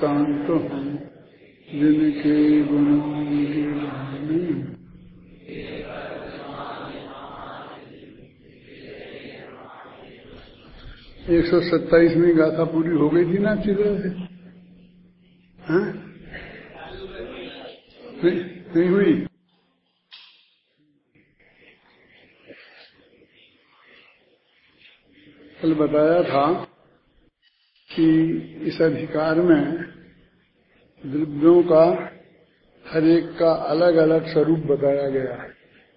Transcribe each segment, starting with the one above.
शांत हूँ जिनके गुणों की वाणी। 127वीं गाथा पूरी हो गई थी ना अच्छी तरह से? हाँ? नहीं हुई? कल बताया था कि इस अधिकार में द्रव्यों का हर एक का अलग अलग स्वरूप बताया गया है।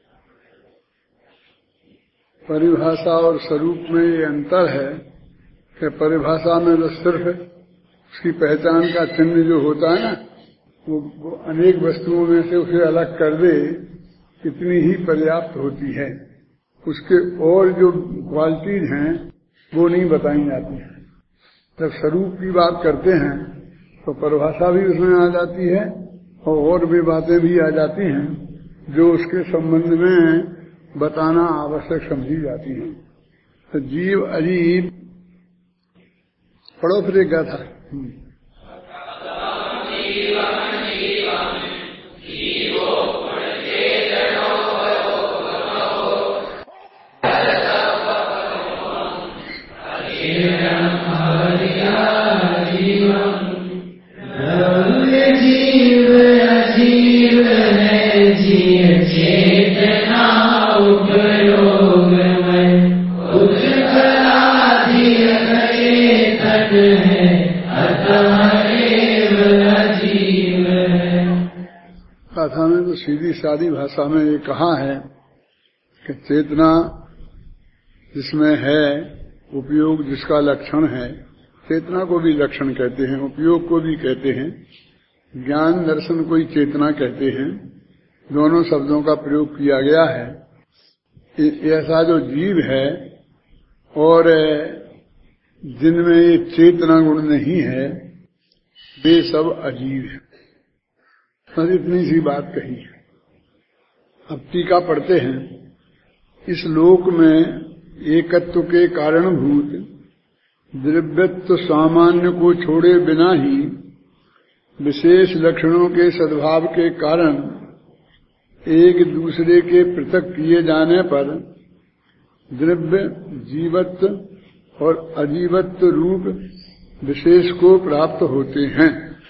परिभाषा और स्वरूप में ये अंतर है कि परिभाषा में तो सिर्फ उसकी पहचान का चिन्ह जो होता है ना, वो अनेक वस्तुओं में से उसे अलग कर दे, इतनी ही पर्याप्त होती है। उसके और जो क्वालिटीज हैं वो नहीं बताई जाती हैं। जब स्वरूप की बात करते हैं तो परिभाषा भी उसमें आ जाती है और भी बातें भी आ जाती हैं जो उसके संबंध में बताना आवश्यक समझी जाती हैं। तो जीव अजीब पढ़ो फिर एक गाथा। गाथा में तो सीधी सादी भाषा में ये कहा है कि चेतना जिसमें है, उपयोग जिसका लक्षण है, चेतना को भी लक्षण कहते हैं, उपयोग को भी कहते हैं, ज्ञान दर्शन को ही चेतना कहते हैं। दोनों शब्दों का प्रयोग किया गया है। ऐसा जो जीव है और जिनमें ये चेतना गुण नहीं है, वे सब अजीब है। बस इतनी सी बात कही है। अब टीका पढ़ते हैं। इस लोक में एकत्व के कारणभूत द्रव्यत्व सामान्य को छोड़े बिना ही विशेष लक्षणों के सद्भाव के कारण एक दूसरे के पृथक किए जाने पर द्रव्य जीवत्व और अजीवत्व रूप विशेष को प्राप्त होते हैं।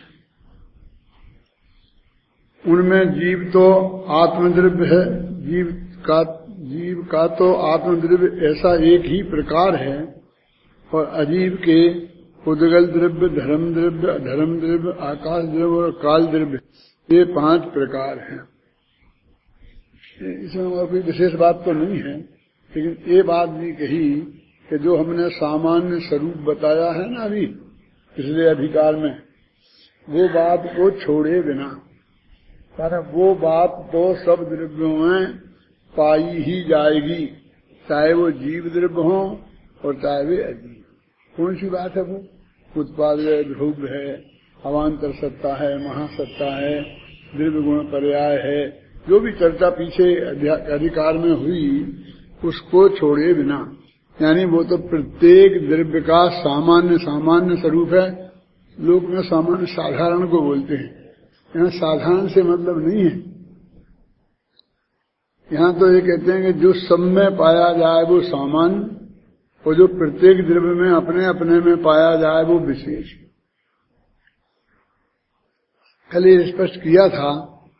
उनमें जीव तो आत्मद्रव्य है, जीव का तो आत्मद्रव्य ऐसा एक ही प्रकार है, और अजीव के उद्गल द्रव्य, धर्म द्रव्य, अधर्म द्रव्य, आकाश द्रव्य और काल द्रव्य, ये 5 प्रकार हैं। इसमें और कोई विशेष बात तो नहीं है, लेकिन ये बात भी कही कि जो हमने सामान्य स्वरूप बताया है ना अभी पिछले अधिकार में, वो बात को छोड़े बिना, कारण वो बात तो सब द्रव्यों में पाई ही जाएगी, चाहे वो जीव द्रव्य हो और चाहे वे अजीब। कौन सी बात है वो? उत्पाद है, ध्रुव है, अवान्तर सत्ता है, महासत्ता है, द्रव्य गुण पर्याय है, जो भी चर्चा पीछे अधिकार में हुई उसको छोड़े बिना। यानी वो तो प्रत्येक द्रव्य का सामान्य स्वरूप है। लोग में सामान्य साधारण को बोलते हैं, यहाँ साधारण से मतलब नहीं है। यहाँ तो ये कहते हैं कि जो सब में पाया जाए वो सामान्य, और जो प्रत्येक द्रव्य में अपने अपने में पाया जाए वो विशेष। कल ये स्पष्ट किया था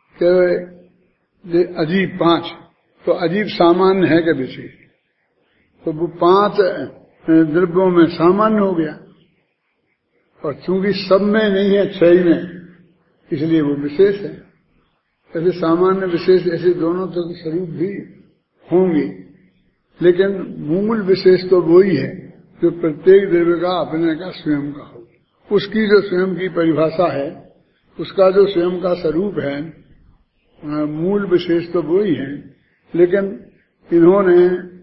कि अजीब 5, तो अजीब सामान्य है कि विशेष? तो वो 5 द्रव्यों में सामान्य हो गया, और चूंकि सब में नहीं है, 6 में, इसलिए वो विशेष है। ऐसे सामान्य विशेष ऐसे दोनों तो स्वरूप भी होंगे, लेकिन मूल विशेष तो वही है जो प्रत्येक द्रव्य का अपने का स्वयं का हो। उसकी जो स्वयं की परिभाषा है, उसका जो स्वयं का स्वरूप है, मूल विशेष तो वही है। लेकिन इन्होंने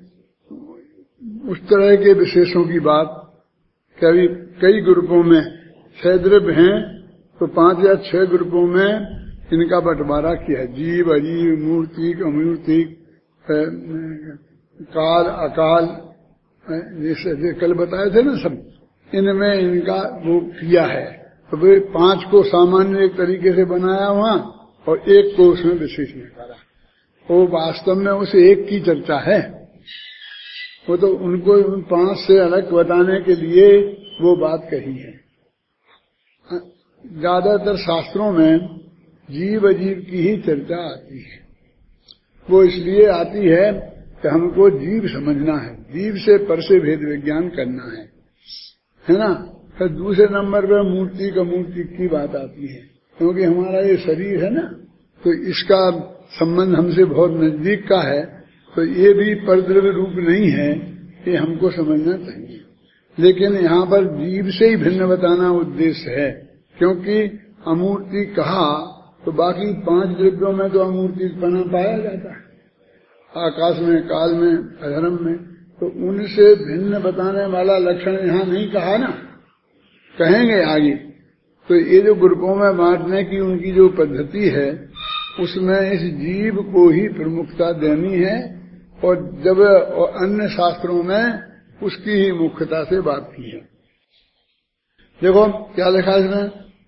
उस तरह के विशेषों की बात कभी कई ग्रुपों में 6 द्रव्य हैं, तो 5 या 6 ग्रुपों में इनका बंटवारा किया है। जीव, अजीव, मूर्तिक, अमूर्तिक, काल, अकाल, जैसे कल बताए थे ना सब, इनमें इनका वो किया है। तो वे 5 को सामान्य एक तरीके से बनाया वहां और एक को उसमें विशेष में करा। वो वास्तव में उस एक की चर्चा है। वो तो उनको उन 5 से अलग बताने के लिए वो बात कही है। ज्यादातर शास्त्रों में जीव अजीव की ही चर्चा आती है। वो इसलिए आती है कि हमको जीव समझना है, जीव से पर से भेद विज्ञान करना है ना। फिर दूसरे नंबर पर मूर्ति का मूर्ति की बात आती है, क्योंकि हमारा ये शरीर है ना, तो इसका संबंध हमसे बहुत नजदीक का है, तो ये भी परद्रव्य रूप नहीं है, ये हमको समझना चाहिए। लेकिन यहाँ पर जीव से ही भिन्न बताना उद्देश्य है, क्योंकि अमूर्ति कहा तो बाकी 5 द्रव्यों में तो अमूर्ति पना पाया जाता है, आकाश में, काल में, अधर्म में, तो उनसे भिन्न बताने वाला लक्षण यहाँ नहीं कहा ना, कहेंगे आगे। तो ये जो ग्रुपों में बांटने की उनकी जो पद्धति है, उसमें इस जीव को ही प्रमुखता देनी है, और जब अन्य शास्त्रों में उसकी ही मुख्यता से बात की है। देखो क्या लिखा इसमें,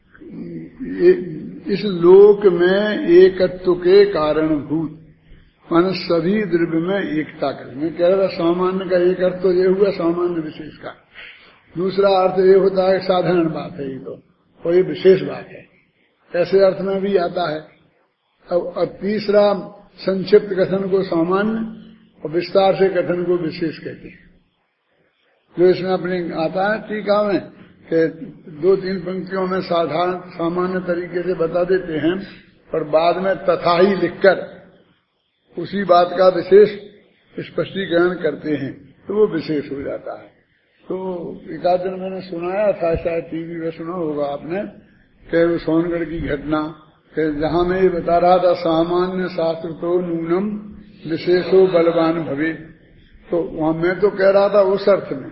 इस लोक में एकत्व के कारणभूत, माने सभी द्रव्य में एकता कर। मैं कह रहा था सामान्य का एक अर्थ तो ये हुआ सामान्य विशेष का, दूसरा अर्थ ये होता है साधारण बात है ये तो, और ये विशेष बात है, ऐसे अर्थ में भी आता है। अब तीसरा संक्षिप्त कथन को सामान्य और विस्तार से कथन को विशेष कहते हैं। जो इसमें अपने आता है टीका में कि 2-3 पंक्तियों में साधारण सामान्य तरीके से बता देते हैं, और बाद में तथा ही लिखकर उसी बात का विशेष स्पष्टीकरण करते हैं, तो वो विशेष हो जाता है। तो एक आध दिन मैंने सुनाया था, शायद टीवी में सुना होगा आपने, कि सोनगढ़ की घटना, कि जहां मैं ये बता रहा था सामान्य शास्त्र तो नूनम विशेषो बलवान भवे, तो वहां मैं तो कह रहा था उस अर्थ में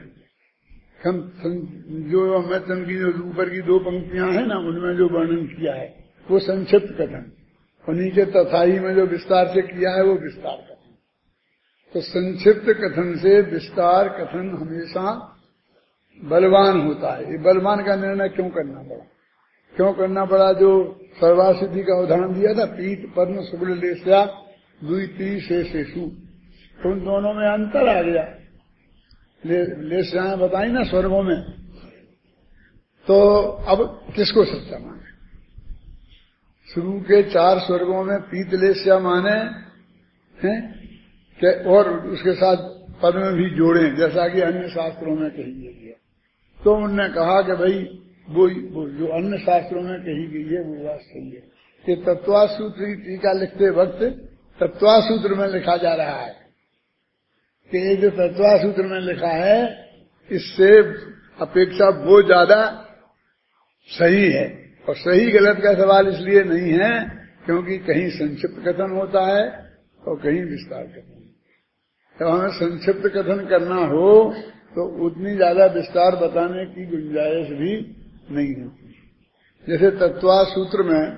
जो अमृतन की जो ऊपर की 2 पंक्तियां हैं ना, उनमें जो वर्णन किया है वो संक्षिप्त कथन, और नीचे तथाई में जो विस्तार से किया है वो विस्तार कथन। तो संक्षिप्त कथन से विस्तार कथन हमेशा बलवान होता है। ये बलवान का निर्णय क्यों करना पड़ा? जो सर्वासिद्धि का उदाहरण दिया था, पीत पद्म शुक्ल लेस्या द्वितीय शेषेषु, तो उन दोनों में अंतर आ गया। लेस्याएं बताई ना स्वर्गों में, तो अब किसको सच्चा माने? शुरू के 4 स्वर्गों में पीत लेस्या माने हैं, और उसके साथ पद में भी जोड़े, जैसा कि अन्य शास्त्रों में कही गई है। तो उनने कहा कि भाई वो जो अन्य शास्त्रों में कही गई है वो बात सही है। कि तत्वासूत्र की टीका लिखते वक्त तत्वासूत्र में लिखा जा रहा है कि ये जो तत्वासूत्र में लिखा है इससे अपेक्षा वो ज्यादा सही है। और सही गलत का सवाल इसलिए नहीं है क्योंकि कहीं संक्षिप्त कथन होता है और कहीं विस्तार कथन। जब हमें संक्षिप्त कथन करना हो तो उतनी ज्यादा विस्तार बताने की गुंजाइश भी नहीं होती। जैसे तत्वासूत्र में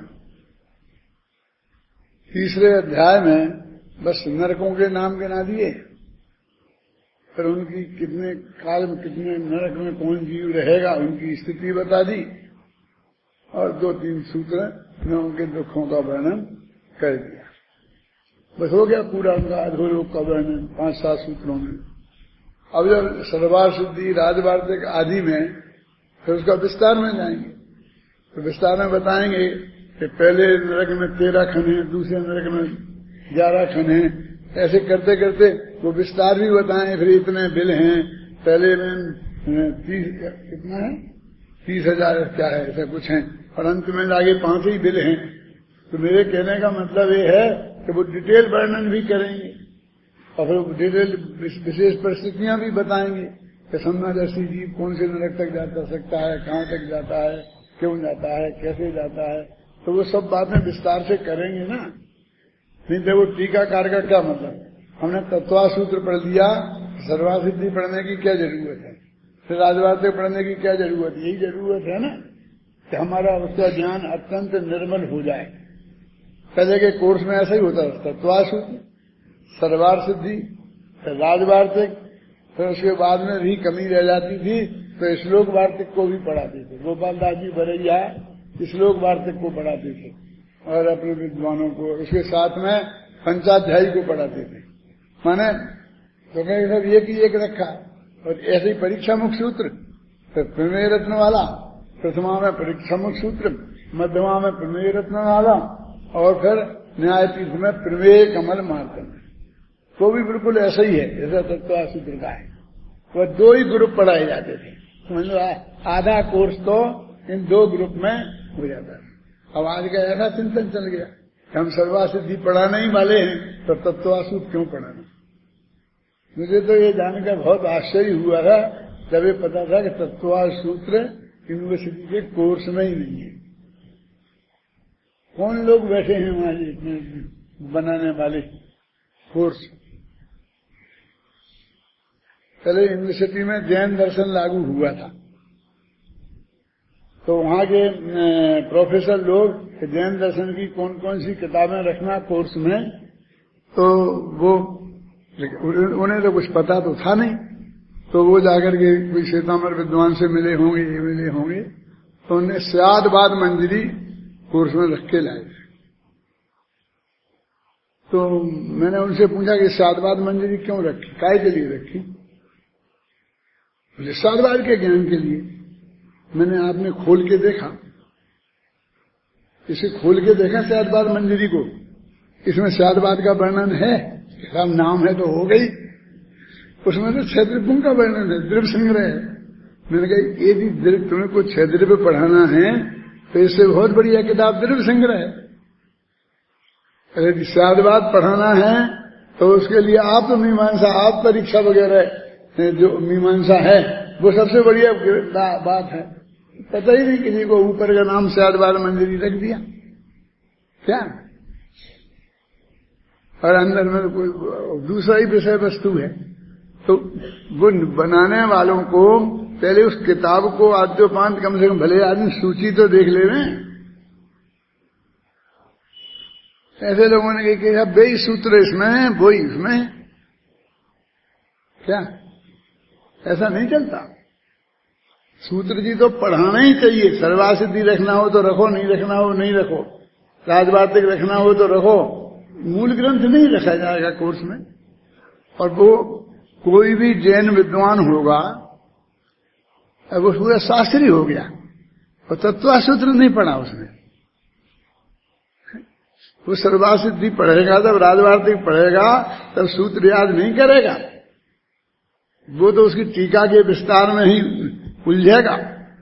3रे अध्याय में बस नरकों के नाम गिना दिए, फिर उनकी कितने काल में कितने नरक में कौन जीव रहेगा उनकी स्थिति बता दी, और 2-3 सूत्र में उनके दुखों का वर्णन कर दिया। बस हो गया पूरा उनका अधोलोक का वर्णन 5-7 सूत्रों में। अब जब सर्वार सिद्धि राजवार्तिक आदि में फिर उसका विस्तार में जाएंगे, तो विस्तार में बताएंगे कि पहले नरक में 13 खन है, दूसरे नरक में 11 खन है, ऐसे करते करते वो विस्तार भी बताएं। फिर इतने बिल हैं, पहले में 30 कितना है 30,000 क्या है ऐसा कुछ है, और अंत में आगे 5 ही बिल हैं। तो मेरे कहने का मतलब ये है कि वो डिटेल वर्णन भी करेंगे और फिर डिटेल विशेष परिस्थितियां भी बताएंगे कि सम्मादर्शी जीव कौन से नरक तक जा सकता है, कहाँ तक जाता है, क्यों जाता है, कैसे जाता है, तो वो सब बातें विस्तार से करेंगे ना। नहीं तो वो टीकाकार का क्या मतलब? हमने तत्वासूत्र पढ़ लिया, सर्वासिद्धि पढ़ने की क्या जरूरत है, फिर राजवार्तिक पढ़ने की क्या जरूरत है? यही जरूरत है ना कि हमारा उसका ज्ञान अत्यंत निर्मल हो जाए। पहले के कोर्स में ऐसा ही होता था, तत्वासूत्र, सर्वार सिद्धि, फिर राजवार्तिक, फिर उसके बाद में भी कमी रह जाती थी तो श्लोक वार्तिक को भी पढ़ाते थे। गोपाल दास जी बरैया श्लोक वार्तिक को पढ़ाते थे और अपने विद्वानों को, उसके साथ में पंचाध्यायी को पढ़ाते थे। माने तो कहीं सब एक ही एक रखा। और ऐसे ही परीक्षा मुख्य सूत्र, तो प्रमेय रत्न वाला, प्रथमा में परीक्षा मुख्य सूत्र, मध्यमा में प्रमेय रत्न वाला, और फिर न्यायपीठ में प्रमेय कमल मार्तन। तो भी बिल्कुल ऐसा ही है जैसा तत्व सूत्र का है। वह दो ही ग्रुप पढ़ाए जाते थे, समझ लो। आधा कोर्स तो इन दो ग्रुप में हो जाता है। अब आज का ऐसा चिंतन चल गया कि हम सर्वासिद्धि पढ़ाने ही वाले हैं, तो तत्वासूत्र क्यों पढ़ाना। मुझे तो ये जानकर बहुत आश्चर्य हुआ था जब ये पता था कि तत्वासूत्र यूनिवर्सिटी के कोर्स में ही नहीं है। कौन लोग बैठे हैं वहां इतने बनाने वाले कोर्स। पहले यूनिवर्सिटी में जैन दर्शन लागू हुआ था, तो वहां के प्रोफेसर लोग जैन दर्शन की कौन कौन सी किताबें रखना कोर्स में, तो वो उन्हें तो कुछ पता तो था नहीं। तो वो जाकर के कोई श्वेतांबर विद्वान से मिले होंगे, तो उन्हें स्यादवाद मंजरी कोर्स में रख के लाए। तो मैंने उनसे पूछा कि स्यादवाद मंजरी क्यों रखी, काय के लिए रखी। बोले स्यादवाद के ज्ञान के लिए। मैंने आपने खोल के देखा, इसे खोल के देखा स्यादवाद मंजरी को, इसमें स्यादवाद का वर्णन है, सब नाम है तो हो गई। उसमें तो 6 द्रव्यों का वर्णन है, द्रव्य संग्रह है। मैंने कहा ये भी द्रव्य, तुम्हें को 6 द्रव्य पढ़ाना है तो इससे बहुत बढ़िया किताब द्रव्य संग्रह है। अगर स्यादवाद पढ़ाना है तो उसके लिए आप तो मीमांसा, आप परीक्षा वगैरह जो मीमांसा है वो सबसे बढ़िया बात है। पता ही नहीं किसी को, ऊपर का नाम स्यादवाद मंजरी रख दिया क्या, और अंदर में तो कोई दूसरा ही विषय वस्तु है। तो वो बनाने वालों को पहले उस किताब को आद्योपांत कम से कम भले आदमी सूची तो देख ले रहे हैं। ऐसे लोगों ने कहा बेई सूत्र इसमें वो इसमें, क्या ऐसा नहीं चलता। सूत्र जी तो पढ़ाना ही चाहिए। सर्वासिद्धि रखना हो तो रखो, नहीं रखना हो नहीं रखो, राजवार्तिक रखना हो तो रखो, मूल ग्रंथ नहीं रखा जाएगा कोर्स में। और वो कोई भी जैन विद्वान होगा, अब वो पूरा शास्त्री हो गया और तत्वासूत्र नहीं पढ़ा उसने। वो सर्वासिद्धि पढ़ेगा तब राजवार्तिक पढ़ेगा, तब सूत्र याद नहीं करेगा। वो तो उसकी टीका के विस्तार में ही उलझेगा।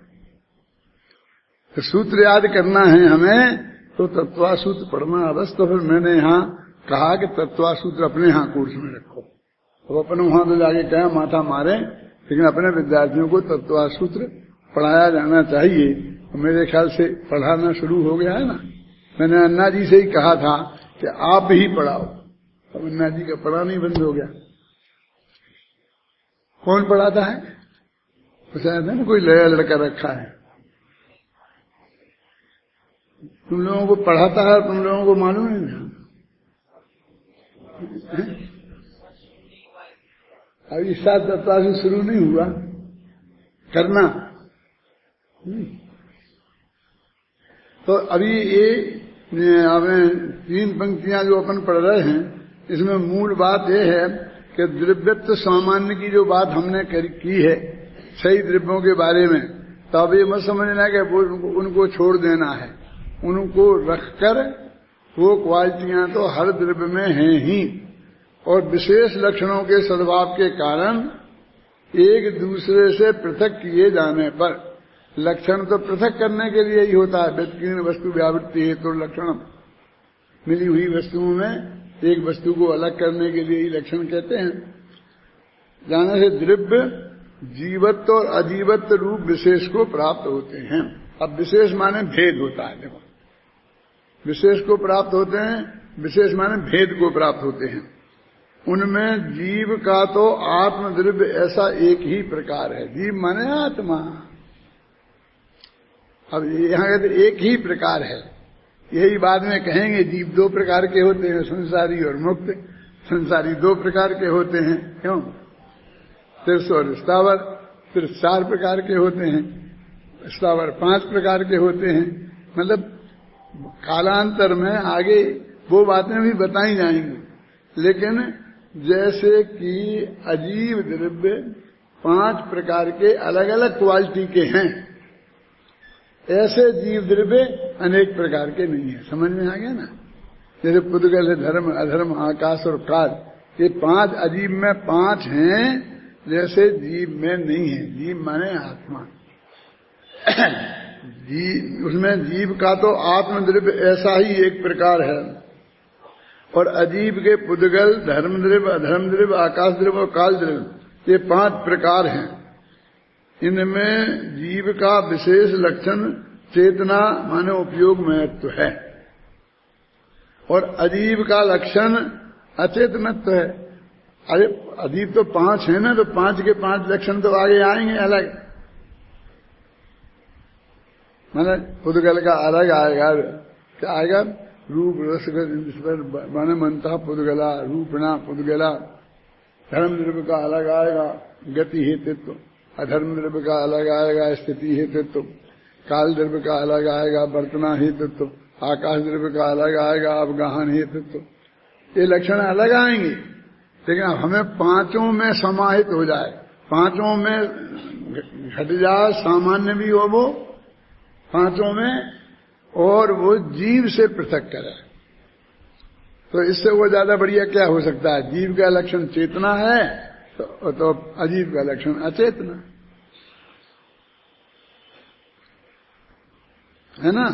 तो सूत्र याद करना है हमें तो तत्वासूत्र पढ़ना अवश्य। तो फिर मैंने यहाँ कहा कि तत्वासूत्र अपने यहाँ कोर्स में रखो। तो अपने वहां तो जाके क्या माथा मारे, लेकिन अपने विद्यार्थियों को तत्वासूत्र पढ़ाया जाना चाहिए। तो मेरे ख्याल से पढ़ाना शुरू हो गया है ना। मैंने अन्ना जी से ही कहा था कि आप ही पढ़ाओ, अब अन्ना जी का पढ़ाना ही बंद हो गया। कौन पढ़ाता है? शायद है ना कोई नया लड़का रखा है, तुम लोगों को पढ़ाता है, तुम लोगों को मालूम नहीं। अभी इस साल तत्वासी शुरू नहीं हुआ करना। तो अभी ये हमें 3 पंक्तियां जो अपन पढ़ रहे हैं, इसमें मूल बात यह है कि द्रव्यत्व सामान्य की जो बात हमने की है 6 द्रव्यों के बारे में, तो अब ये मत समझना कि उनको छोड़ देना है। उनको रखकर वो क्वालिटियां तो हर द्रव्य में हैं ही, और विशेष लक्षणों के सद्भाव के कारण एक दूसरे से पृथक किए जाने पर, लक्षण तो पृथक करने के लिए ही होता है। व्यक्तिहीन वस्तु व्यावृत्ति है तो लक्षण, मिली हुई वस्तुओं में एक वस्तु को अलग करने के लिए ही लक्षण कहते हैं। जाने से द्रव्य जीवत्व और अजीवत्व रूप विशेष को प्राप्त होते हैं। अब विशेष माने भेद होता है। देखो, विशेष को प्राप्त होते हैं, विशेष माने भेद को प्राप्त होते हैं। उनमें जीव का तो आत्मद्रव्य ऐसा एक ही प्रकार है। जीव माने आत्मा। अब यहां कहते एक ही प्रकार है, यही बाद में कहेंगे। जीव 2 प्रकार के होते हैं, संसारी और मुक्त। संसारी 2 प्रकार के होते हैं, क्यों? तीर्थ और स्थावर। फिर 4 प्रकार के होते हैं, स्थावर 5 प्रकार के होते हैं। मतलब कालांतर में आगे वो बातें भी बताई जाएंगी, लेकिन जैसे कि अजीव द्रव्य 5 प्रकार के अलग अलग क्वालिटी के हैं, ऐसे जीव द्रव्य अनेक प्रकार के नहीं है। समझ में आ गया ना? जैसे पुद्गल, धर्म, अधर्म, आकाश और काल, ये 5 अजीब में 5 हैं, जैसे जीव में नहीं है। जीव माने आत्मा। उसमें जीव का तो आत्मद्रव्य ऐसा ही एक प्रकार है, और अजीब के पुद्गल, धर्म द्रव्य, अधर्म द्रव्य, आकाश द्रव्य और काल द्रव्य, ये 5 प्रकार हैं। इनमें जीव का विशेष लक्षण चेतना माने उपयोग महत्व है, और अजीब का लक्षण अचेतनत्व है। अरे अजीब तो 5 है ना, तो 5 के 5 लक्षण तो आगे आएंगे अलग। माने पुद्गल का अलग आएगा, क्या आएगा? रूप रस माने मनता पुद्गला, रूपणा पुद्गला। धर्म द्रव्य का अलग आएगा, गति हेतुत्व। अधर्म द्रव्य का अलग आएगा, स्थिति हेतुत्व। काल द्रव्य का अलग आएगा, वर्तना हेतुत्व। आकाश द्रव्य का अलग आएगा, अवगाहन हेतुत्व। ये लक्षण अलग आएंगे, लेकिन अब हमें 5 में समाहित हो जाए, 5 में घट जाए, सामान्य भी हो वो 5 में, और वो जीव से पृथक करे, तो इससे वो ज्यादा बढ़िया क्या हो सकता है? जीव का लक्षण चेतना है, तो अजीब का लक्षण अचेतना है ना।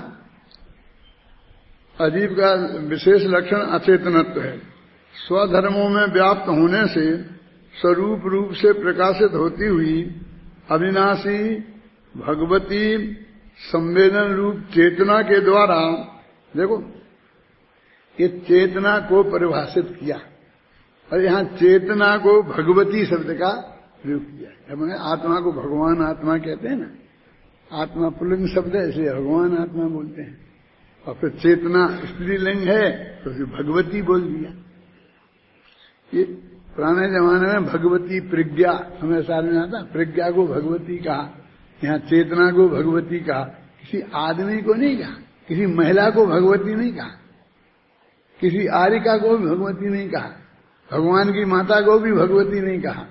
अजीब का विशेष लक्षण अचेतनत्व है। स्वधर्मों में व्याप्त होने से स्वरूप रूप से प्रकाशित होती हुई अविनाशी भगवती संवेदन रूप चेतना के द्वारा, देखो ये चेतना को परिभाषित किया, और यहां चेतना को भगवती शब्द का प्रयोग किया। मैंने आत्मा को भगवान आत्मा कहते हैं ना, आत्मा पुल्लिंग शब्द है इसलिए भगवान आत्मा बोलते हैं, और फिर चेतना स्त्रीलिंग है तो फिर भगवती बोल दिया। ये पुराने जमाने में भगवती प्रज्ञा हमें साल में आता, प्रज्ञा को भगवती कहा, यहाँ चेतना को भगवती कहा। किसी आदमी को नहीं कहा, किसी महिला को भगवती नहीं कहा, किसी आर्यिका को भी भगवती नहीं कहा, भगवान की माता को भी भगवती नहीं कहा।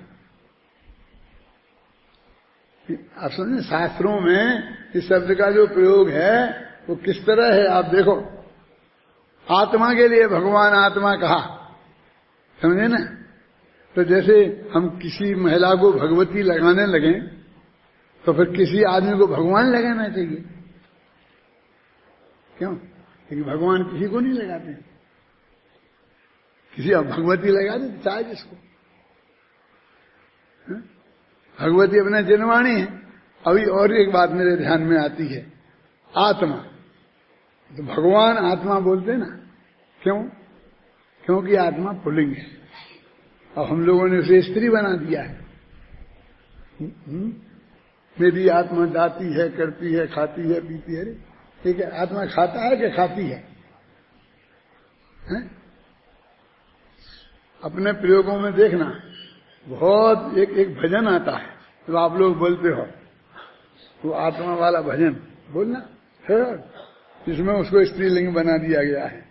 आप समझे, शास्त्रों में इस शब्द का जो प्रयोग है वो किस तरह है आप देखो। आत्मा के लिए भगवान आत्मा कहा, समझे ना? तो जैसे हम किसी महिला को भगवती लगाने लगे, तो फिर किसी आदमी को भगवान लगाना चाहिए, क्यों? क्योंकि भगवान किसी को नहीं लगाते, किसी अब भगवती लगा देते चाहे जिसको। भगवती अपना जनवाणी है। अभी और एक बात मेरे ध्यान में आती है, आत्मा, तो भगवान आत्मा बोलते ना, क्यों? क्योंकि आत्मा पुल्लिंग है, और हम लोगों ने उसे स्त्री बना दिया है। मेरी आत्मा जाती है, करती है, खाती है, पीती है। ठीक है, आत्मा खाता है कि खाती है? अपने प्रयोगों में देखना, बहुत एक भजन आता है तो आप लोग बोलते हो, तो आत्मा वाला भजन बोलना है, इसमें उसको स्त्रीलिंग बना दिया गया है।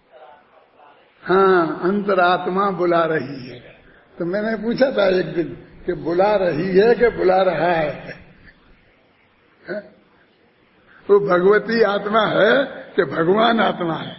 हाँ, अंतरात्मा बुला रही है। तो मैंने पूछा था एक दिन कि बुला रही है कि बुला रहा है? वो भगवती आत्मा है कि भगवान आत्मा है?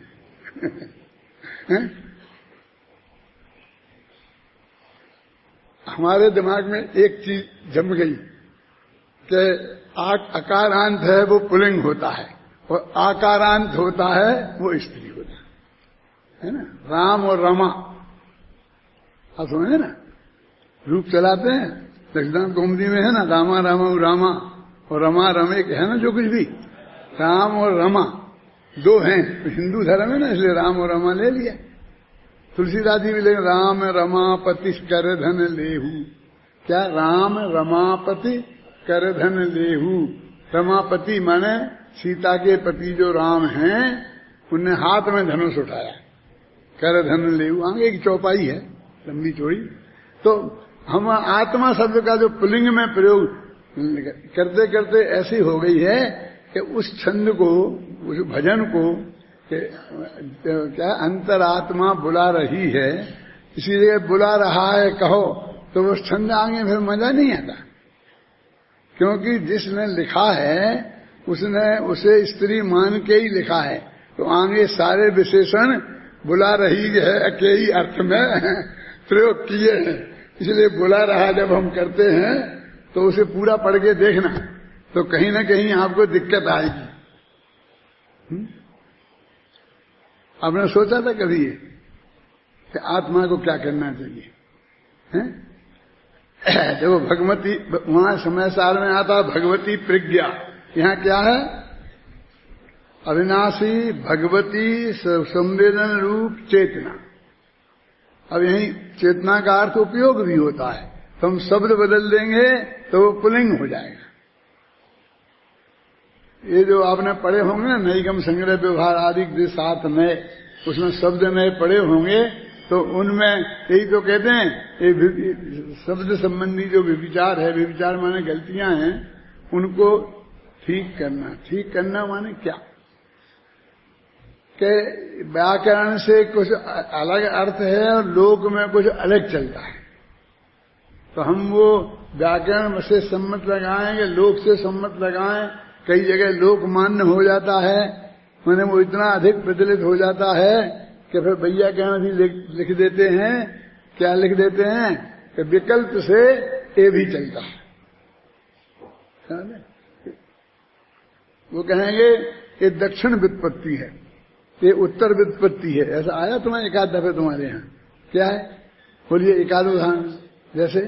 हमारे दिमाग में एक चीज जम गई कि अकारांत है वो पुल्लिंग होता है, और आकारांत होता है वो स्त्री होता है ना। राम और रमा, आप समझे ना, रूप चलाते हैं, दक्षिणांत कौमुदी में है ना, रामा रामा रामा और रमा रमे है ना, जो कुछ भी राम और रमा 2 हैं। तो हिंदू धर्म है ना, इसलिए राम और रमा ले लिया। तुलसीदास जी भी लेकिन राम रमापति कर धन लेहू, क्या? राम रमापति कर धन लेहू। रमापति माने सीता के पति जो राम हैं, उनने हाथ में धनुष उठाया, कर धन लेहू। आगे एक चौपाई है लंबी चौड़ी, तो हम आत्मा शब्द का जो पुल्लिंग में प्रयोग करते करते ऐसी हो गई है कि उस छंद को, उस भजन को क्या अंतरात्मा बुला रही है, इसीलिए बुला रहा है कहो, तो उस छंद आगे फिर मजा नहीं आता। क्योंकि जिसने लिखा है उसने उसे स्त्री मान के ही लिखा है, तो आगे सारे विशेषण बुला रही है के ही अर्थ में प्रयोग किए हैं। इसलिए बुला रहा जब हम करते हैं तो उसे पूरा पढ़ के देखना, तो कहीं ना कहीं आपको दिक्कत आएगी। आपने सोचा था कभी कि आत्मा को क्या करना चाहिए? देखो भगवती, वहां समय सार में आता भगवती प्रज्ञा, यहां क्या है? अविनाशी भगवती संवेदन रूप चेतना। अब यही चेतना का अर्थ उपयोग भी होता है, तो हम शब्द बदल देंगे तो वो पुल्लिंग हो जाएगा। ये जो आपने पढ़े होंगे ना नैगम संग्रह व्यवहार आदि के साथ में, उसमें शब्द नए पढ़े होंगे, तो उनमें यही तो कहते हैं, ये शब्द संबंधी जो विचार है, विचार माने गलतियां हैं, उनको ठीक करना। ठीक करना माने क्या? कि व्याकरण से कुछ अलग अर्थ है और लोक में कुछ अलग चलता है, तो हम वो व्याकरण से सम्मत लगाएंगे, लोक से सम्मत लगाएं। कई जगह लोक मान्य हो जाता है, मैंने वो इतना अधिक प्रचलित हो जाता है कि फिर भैया क्या लिख देते हैं, क्या लिख देते हैं कि विकल्प से ये भी चलता है। वो कहेंगे ये दक्षिण व्युत्पत्ति है, ये उत्तर व्युत्पत्ति है। ऐसा आया तुम्हारे एक आध दफे तुम्हारे यहाँ? क्या है बोलिए एक आध उदाहरण। जैसे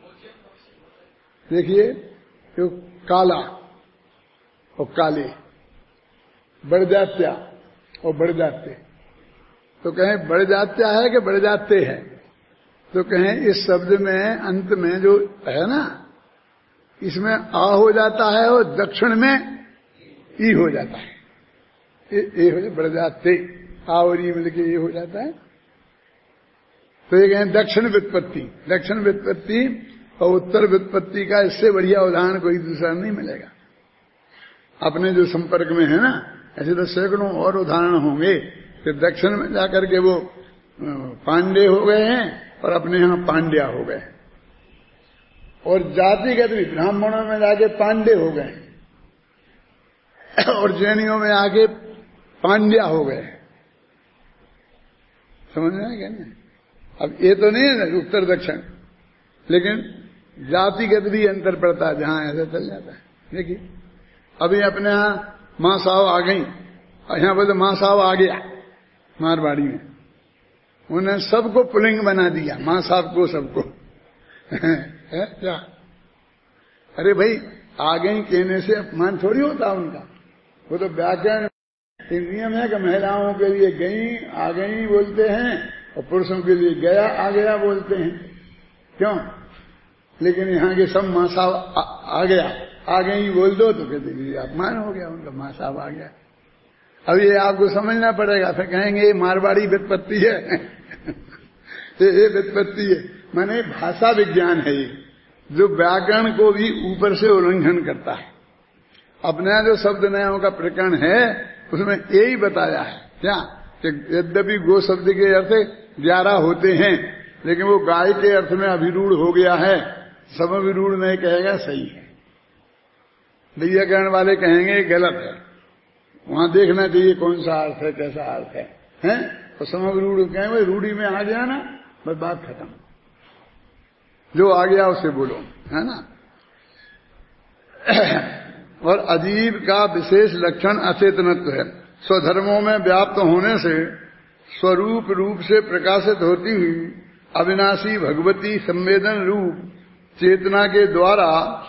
देखिए, जो काला और काले, बढ़जात्या और बढ़जाते, तो कहें बढ़जात्या है कि बढ़जाते है? तो कहें इस शब्द में अंत में जो है ना, इसमें आ हो जाता है और दक्षिण में ई हो जाता है। ये हो जाए बढ़जाते, आ और ई मिलके ये हो जाता है। तो ये कहें दक्षिण व्युत्पत्ति। दक्षिण व्युत्पत्ति और उत्तर व्युत्पत्ति का इससे बढ़िया उदाहरण कोई दूसरा नहीं मिलेगा अपने जो संपर्क में है ना। ऐसे तो सैकड़ों और उदाहरण होंगे कि दक्षिण में जाकर के वो पांडे हो गए हैं और अपने यहां पांड्या हो गए, और जातिगत भी ब्राह्मणों में जाके पांडे हो गए और जैनियों में आके पांड्या हो गए। समझ में क्या नहीं? अब ये तो नहीं है उत्तर दक्षिण, लेकिन जातिगत भी अंतर पड़ता है, जहां ऐसा चल जाता है। देखिए अभी अपने यहां मां साहब आ गई, और यहां बोले मां साहब आ गया मारवाड़ी में, उन्हें सबको पुल्लिंग बना दिया, मां साहब को सबको है क्या? अरे भाई आ गई कहने से अपमान थोड़ी होता उनका, वो तो व्याकरण नियम है कि महिलाओं के लिए गई आ गई बोलते हैं और पुरुषों के लिए गया आ गया बोलते हैं। क्यों? लेकिन यहाँ के सब मां साहब आ गया आ गई बोल दो तो कहते अपमान हो गया उनका, मां साहब आ गया। अब ये आपको समझना पड़ेगा, फिर कहेंगे ये मारवाड़ी व्युत्पत्ति है ये व्युत्पत्ति है, माने भाषा विज्ञान है ये, जो व्याकरण को भी ऊपर से उल्लंघन करता है। अपना जो शब्द नयों का प्रकरण है उसमें यही बताया है क्या कि यद्यपि गो शब्द के अर्थ 11 होते हैं, लेकिन वो गाय के अर्थ में अभिरूढ़ हो गया है। सब अभिरूढ़ नहीं कहेगा सही है, व्याकरण वाले कहेंगे गलत है। वहां देखना चाहिए कौन सा अर्थ है, कैसा अर्थ है, हैं? तो समरूढ़ कहेंगे रूढ़ी में आ गया ना, बस बात खत्म, जो आ गया उसे बोलो, है ना। और अजीब का विशेष लक्षण अचेतनत्व है। स्वधर्मों में व्याप्त होने से स्वरूप रूप से प्रकाशित होती हुई अविनाशी भगवती संवेदन रूप चेतना के द्वारा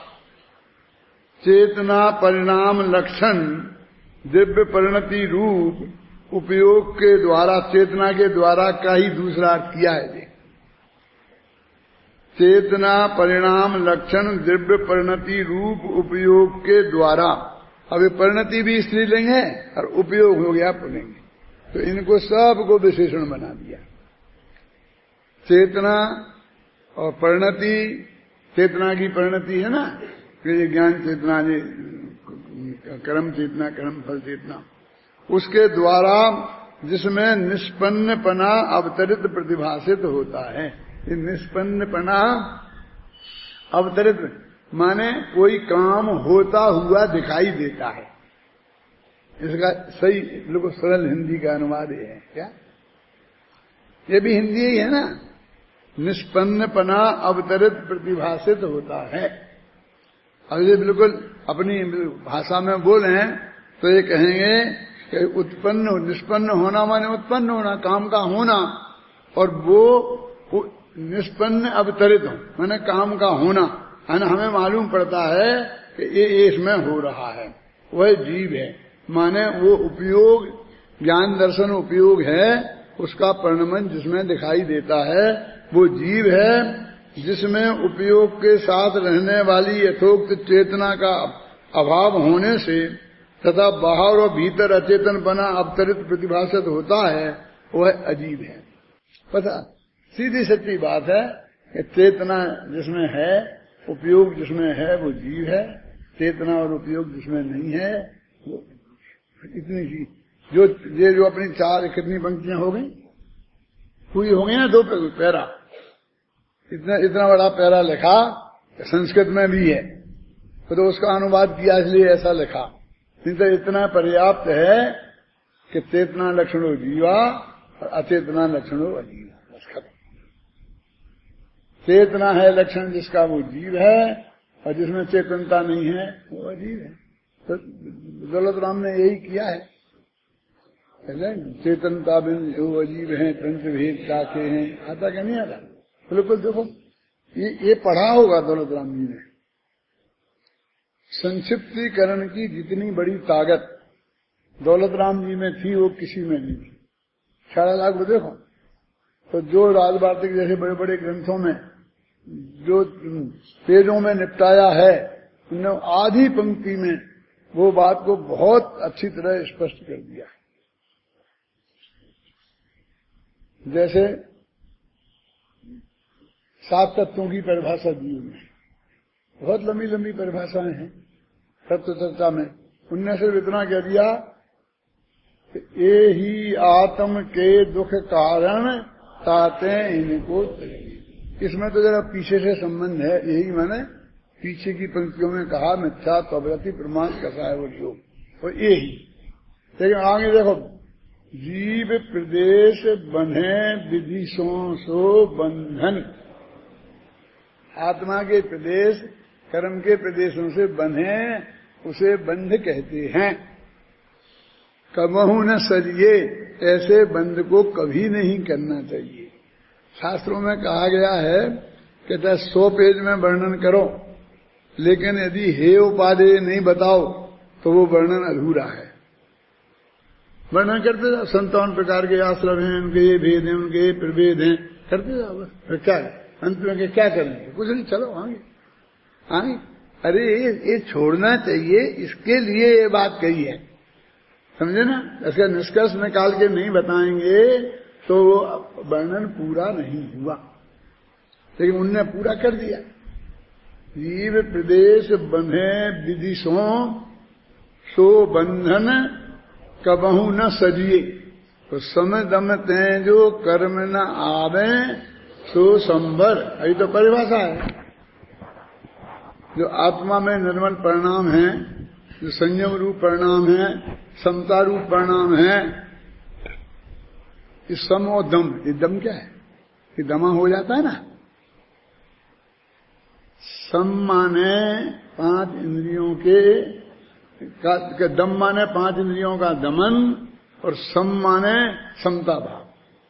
चेतना परिणाम लक्षण दिव्य परिणति रूप उपयोग के द्वारा, चेतना के द्वारा का ही दूसरा अर्थ किया है। चेतना परिणाम लक्षण दिव्य परिणति रूप उपयोग के द्वारा, अब ये परिणति भी स्त्रीलिंग है और उपयोग हो गया पुल्लिंग, तो इनको सबको विशेषण बना दिया। चेतना और परिणति चेतना की परिणति है ना, कि ये ज्ञान चेतना, ये कर्म चेतना, कर्म फल चेतना, उसके द्वारा जिसमें निष्पन्नपना अवतरित प्रतिभाषित होता है। ये निष्पन्नपना अवतरित माने कोई काम होता हुआ दिखाई देता है। इसका सही बिल्कुल सरल हिंदी का अनुवाद है क्या? ये भी हिंदी ही है ना, निष्पन्नपना अवतरित प्रतिभाषित होता है। अब ये बिल्कुल अपनी भाषा में बोले तो ये कहेंगे कि उत्पन्न, निष्पन्न होना माने उत्पन्न होना, काम का होना, और वो निष्पन्न अवतरित हो माने काम का होना, है ना। हमें मालूम पड़ता है कि ये इसमें हो रहा है, वह जीव है। माने वो उपयोग, ज्ञान दर्शन उपयोग है, उसका परिणमन जिसमें दिखाई देता है वो जीव है, जिसमें उपयोग के साथ रहने वाली यथोक्त चेतना का अभाव होने से तथा बाहर और भीतर अचेतन बना अवतरित प्रतिभाषित होता है, वह अजीब है। पता सीधी सच्ची बात है कि चेतना जिसमें है, उपयोग जिसमें है वो जीव है, चेतना और उपयोग जिसमें नहीं है वो इतनी सी जो अपनी चार कितनी पंक्तियां हो गई, पूरी हो गई ना, 2 पैरा, इतना बड़ा पैरा लिखा, संस्कृत में भी है तो उसका अनुवाद किया इसलिए ऐसा लिखा। नहीं तो इतना पर्याप्त है कि चेतना लक्षणों जीवा और अचेतना लक्षणों अजीवा, बस खत्म। चेतना है लक्षण जिसका वो जीव है, और जिसमें चेतनता नहीं है वो अजीव है। तो दौलत राम ने यही किया है, चेतनता बिन वो अजीब है, तंत्र भेद ताके हैं, आता क्या नहीं आता? बिल्कुल देखो, ये पढ़ा होगा दौलत राम जी ने। संक्षिप्तीकरण की जितनी बड़ी ताकत दौलत राम जी में थी वो किसी में नहीं थी। 4 लाख वो देखो, तो जो राजवार्तिक जैसे बड़े बड़े ग्रंथों में जो पेजों में निपटाया है, उन्होंने आधी पंक्ति में वो बात को बहुत अच्छी तरह स्पष्ट कर दिया। जैसे 7 तत्वों की परिभाषा दी उन्होंने, बहुत लंबी लंबी परिभाषाएं हैं तत्व चर्चा में। उनने सिर्फ इतना कह दिया कि ये ही आत्म के दुख कारण ताते इनको। इसमें तो जरा पीछे से संबंध है, यही मैंने पीछे की पंक्तियों में कहा, मिथ्या त्वरति प्रमाण कसाय वो योग, और यही। लेकिन आगे देखो, जीव प्रदेश बंधे विधि सो बंधन, आत्मा के प्रदेश कर्म के प्रदेशों से बंधे उसे बंध कहते हैं। कबहू न सरिये, ऐसे बंध को कभी नहीं करना चाहिए। शास्त्रों में कहा गया है कि 100 पेज में वर्णन करो, लेकिन यदि हे उपादेय नहीं बताओ तो वो वर्णन अधूरा है। वर्णन करते जाओ, 57 प्रकार के आश्रम हैं, उनके ये भेद हैं, उनके ये प्रभेद हैं, करते जाओ बस। फिर क्या है अंत में, क्या करेंगे? कुछ नहीं, चलो आगे आगे। अरे ये छोड़ना चाहिए, इसके लिए ये बात कही है, समझे ना। इसका निष्कर्ष निकाल के नहीं बताएंगे तो वर्णन पूरा नहीं हुआ, लेकिन उनने पूरा कर दिया। जीव प्रदेश बंधे विदिशों सो बंधन कबहू न सजिए, तो समय दमते जो कर्म न आवे सो संभर। यही तो परिभाषा है। जो आत्मा में निर्मल परिणाम है, जो संयम रूप परिणाम है, समता रूप परिणाम है, ये सम और दम, ये दम क्या है? ये दमा हो जाता है ना। सम माने 5 इंद्रियों के दम माने 5 इंद्रियों का दमन, और सम माने समता भाव।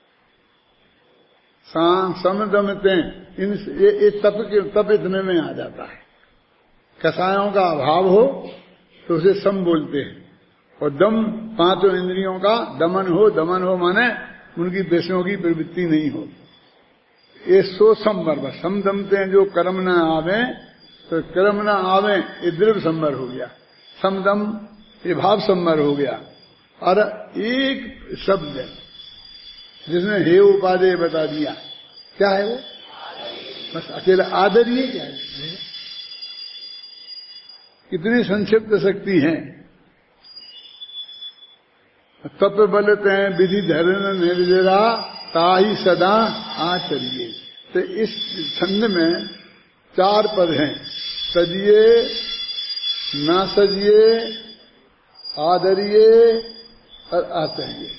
सम दमते ये तप इतने में आ जाता है। कसायों का अभाव हो तो उसे सम बोलते हैं, और दम 5 इंद्रियों का दमन हो माने उनकी विषयों की प्रवृत्ति नहीं हो, ये सो संवर। सम दमते हैं जो कर्म न आवे, तो कर्म न आवे ये द्रव्य संवर हो गया, समदम ये भाव संवर हो गया। और एक शब्द जिसने हे उपादेय बता दिया, क्या है वो? बस अकेला आदरीय क्या है? कितनी संक्षिप्त शक्ति है। तप बल तय विधि धर्म निर्जरा ताही सदा आचरिए। तो इस छंद में 4 पद हैं, सजिए, ना सजिए, आदरिए और आचरिए।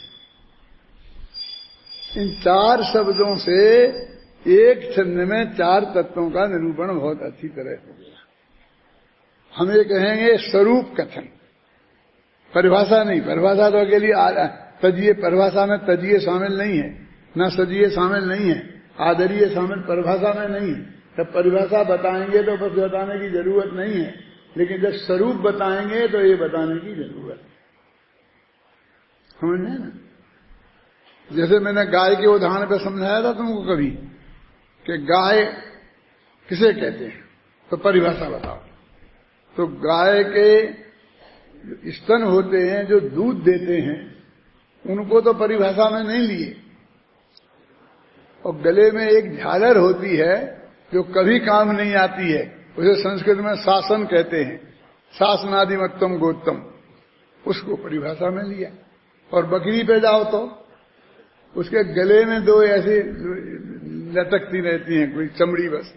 इन 4 शब्दों से एक छंद में 4 तत्वों का निरूपण बहुत अच्छी तरह हो गया। हम ये कहेंगे स्वरूप कथन, परिभाषा नहीं। परिभाषा तो अकेली तजिए, परिभाषा में तजिए शामिल नहीं है, न सजिए शामिल नहीं है, आदरीय शामिल परिभाषा में नहीं है। जब परिभाषा बताएंगे तो बस बताने की जरूरत नहीं है, लेकिन जब स्वरूप बताएंगे तो ये बताने की जरूरत है। समझ में ना? जैसे मैंने गाय के उदाहरण पर समझाया था तुमको कभी कि गाय किसे कहते हैं, तो परिभाषा बताओ। तो गाय के स्तन होते हैं जो दूध देते हैं, उनको तो परिभाषा में नहीं लिए। और गले में एक झालर होती है जो कभी काम नहीं आती है, उसे संस्कृत में शासन कहते हैं, शासनादिमत्तम गोत्तम, उसको परिभाषा में लिया। और बकरी पे जाओ तो उसके गले में 2 ऐसी लटकती रहती हैं, कोई चमड़ी, बस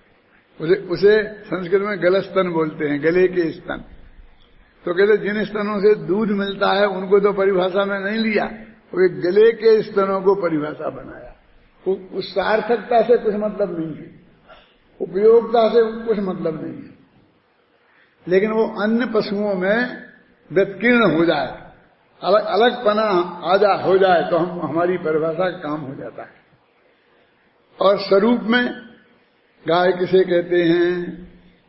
उसे संस्कृत में गलस्तन बोलते हैं, गले के स्तन। तो कहते जिन स्तनों से दूध मिलता है उनको तो परिभाषा में नहीं लिया, वो गले के स्तनों को परिभाषा बनाया। उस सार्थकता से कुछ मतलब नहीं है, उपयोगिता से कुछ मतलब नहीं है, लेकिन वो अन्य पशुओं में व्यतिकीर्ण हो जाए, अलग अलगपना हो जाए तो हमारी परिभाषा का काम हो जाता है। और स्वरूप में गाय किसे कहते हैं,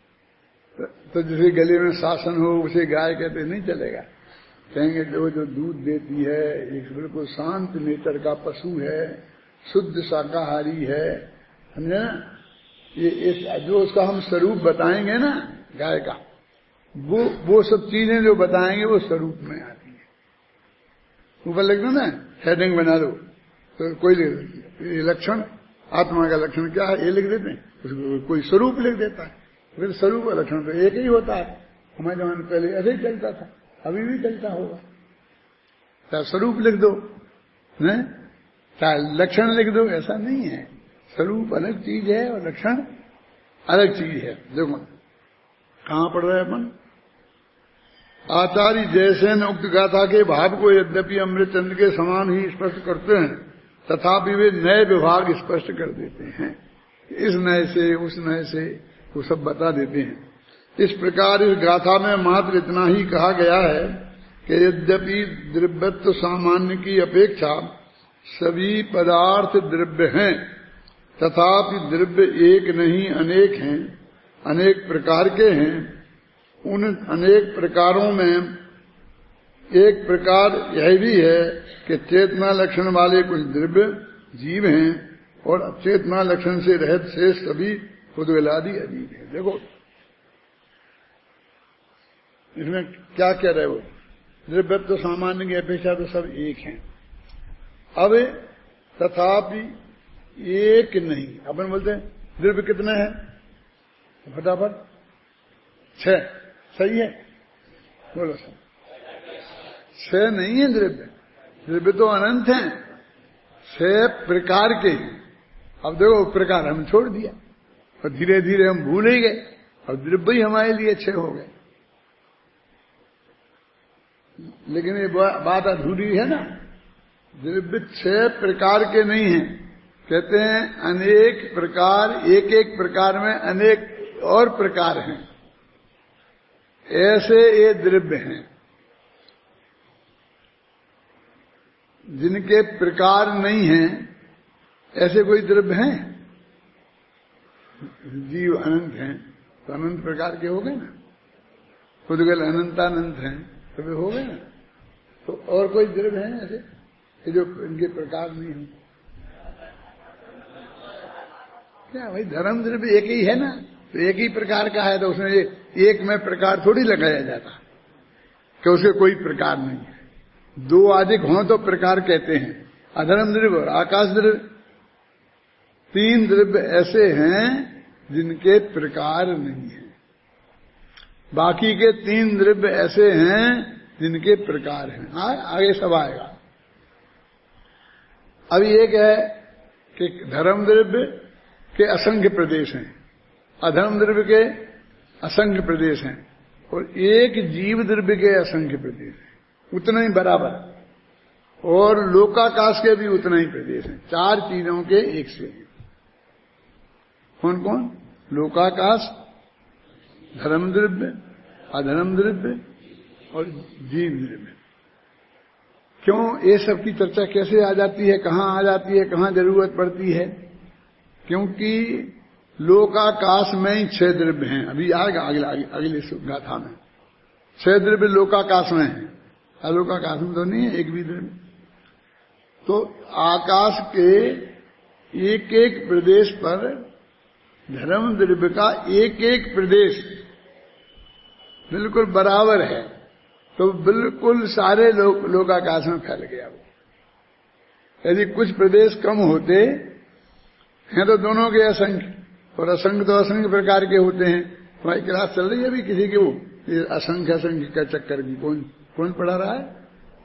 तो जिसे गले में शासन हो उसे गाय कहते नहीं चलेगा। कहेंगे जो दूध देती है, एक बिल्कुल शांत नेचर का पशु है, शुद्ध शाकाहारी है, समझे ना? ये जो उसका हम स्वरूप बताएंगे ना गाय का, वो सब चीजें जो बताएंगे वो स्वरूप में आती है। ऊपर लिख दो ना, हेडिंग बना दो तो कोई लिख देती है, ये लक्षण आत्मा का लक्षण क्या है, ये लिख देते हैं, उसको कोई स्वरूप लिख देता है। फिर स्वरूप का लक्षण तो एक ही होता है। हमारे जमाने में पहले ऐसे ही चलता था, अभी भी चलता होगा। चाहे स्वरूप लिख दो, चाहे लक्षण लिख दो, ऐसा नहीं है। स्वरूप अलग चीज है और लक्षण अलग चीज है। देखो कहां पढ़ रहे हैं अपन, आचार्य जैसे न उक्त गाथा के भाव को यद्यपि अमृतचंद के समान ही स्पष्ट करते हैं, तथापि वे नए विभाग स्पष्ट कर देते हैं। इस नए से उस नए से वो सब बता देते हैं। इस प्रकार इस गाथा में मात्र इतना ही कहा गया है कि यद्यपि द्रव्यत्व सामान्य की अपेक्षा सभी पदार्थ द्रव्य हैं, तथापि द्रव्य एक नहीं अनेक हैं, अनेक प्रकार के हैं। उन अनेक प्रकारों में एक प्रकार यह भी है कि चेतना लक्षण वाले कुछ द्रव्य जीव हैं और अचेतना लक्षण से रहित शेष सभी खुदवेलादि अजीब है। देखो इसमें क्या कह रहे हो, द्रव्यत्व सामान्य की अपेक्षा तो सब एक हैं। अब तथापि एक नहीं, अपन बोलते हैं द्रव्य कितने हैं, फटाफट 6, सही है, बोलो सर। 6 नहीं है द्रव्य, द्रव्य तो अनंत हैं, 6 प्रकार के। अब देखो प्रकार हम छोड़ दिया और धीरे धीरे हम भूल ही गए, और द्रव्य ही हमारे लिए 6 हो गए। लेकिन ये बात अधूरी है ना, द्रव्य 6 प्रकार के नहीं हैं, कहते हैं अनेक प्रकार, एक एक प्रकार में अनेक और प्रकार हैं, ऐसे ये द्रव्य हैं जिनके प्रकार नहीं हैं। ऐसे कोई द्रव्य हैं, जीव अनंत हैं तो अनंत प्रकार के हो गए ना, खुदगल अनंतानंत हैं तो वे हो गए ना। तो और कोई द्रव्य हैं ऐसे जो इनके प्रकार नहीं हो? क्या भाई, धर्म द्रव्य एक ही है ना, तो एक ही प्रकार का है, तो उसमें एक में प्रकार थोड़ी लगाया जाता कि उसके कोई प्रकार नहीं है। 2 अधिक हों तो प्रकार कहते हैं, अधर्म द्रव्य और आकाश द्रव्य। 3 द्रव्य ऐसे हैं जिनके प्रकार नहीं है, बाकी के 3 द्रव्य ऐसे हैं जिनके प्रकार हैं। आगे सब आएगा। अब एक है कि धर्म द्रव्य के असंख्य प्रदेश हैं, अधर्म द्रव्य के असंख्य प्रदेश हैं, और एक जीव द्रव्य के असंख्य प्रदेश हैं, उतना ही बराबर, और लोकाकाश के भी उतना ही प्रदेश हैं। 4 चीजों के एक से हैं। कौन कौन? लोकाकाश, धर्म द्रव्य, अधर्म द्रव्य और जीव द्रव्य। क्यों ये सब की चर्चा कैसे आ जाती है, कहां आ जाती है, कहां जरूरत पड़ती है? क्योंकि लोकाकाश में ही 6 द्रव्य हैं। अभी आएगा अगले गाथा में। 6 द्रव्य लोकाकाश में है, अलोकाकाश में तो नहीं है एक भी द्रव्य। तो आकाश के एक एक प्रदेश पर धर्म द्रव्य का एक एक प्रदेश बिल्कुल बराबर है, तो बिल्कुल सारे लोकाकाश में फैल गया वो। यदि कुछ प्रदेश कम होते हैं तो दोनों के असंख्य, और असंख्य तो असंख्य प्रकार के होते हैं। हमारी क्लास चल रही है अभी किसी के, वो असंख्य असंख्य का चक्कर की कौन पढ़ा रहा है?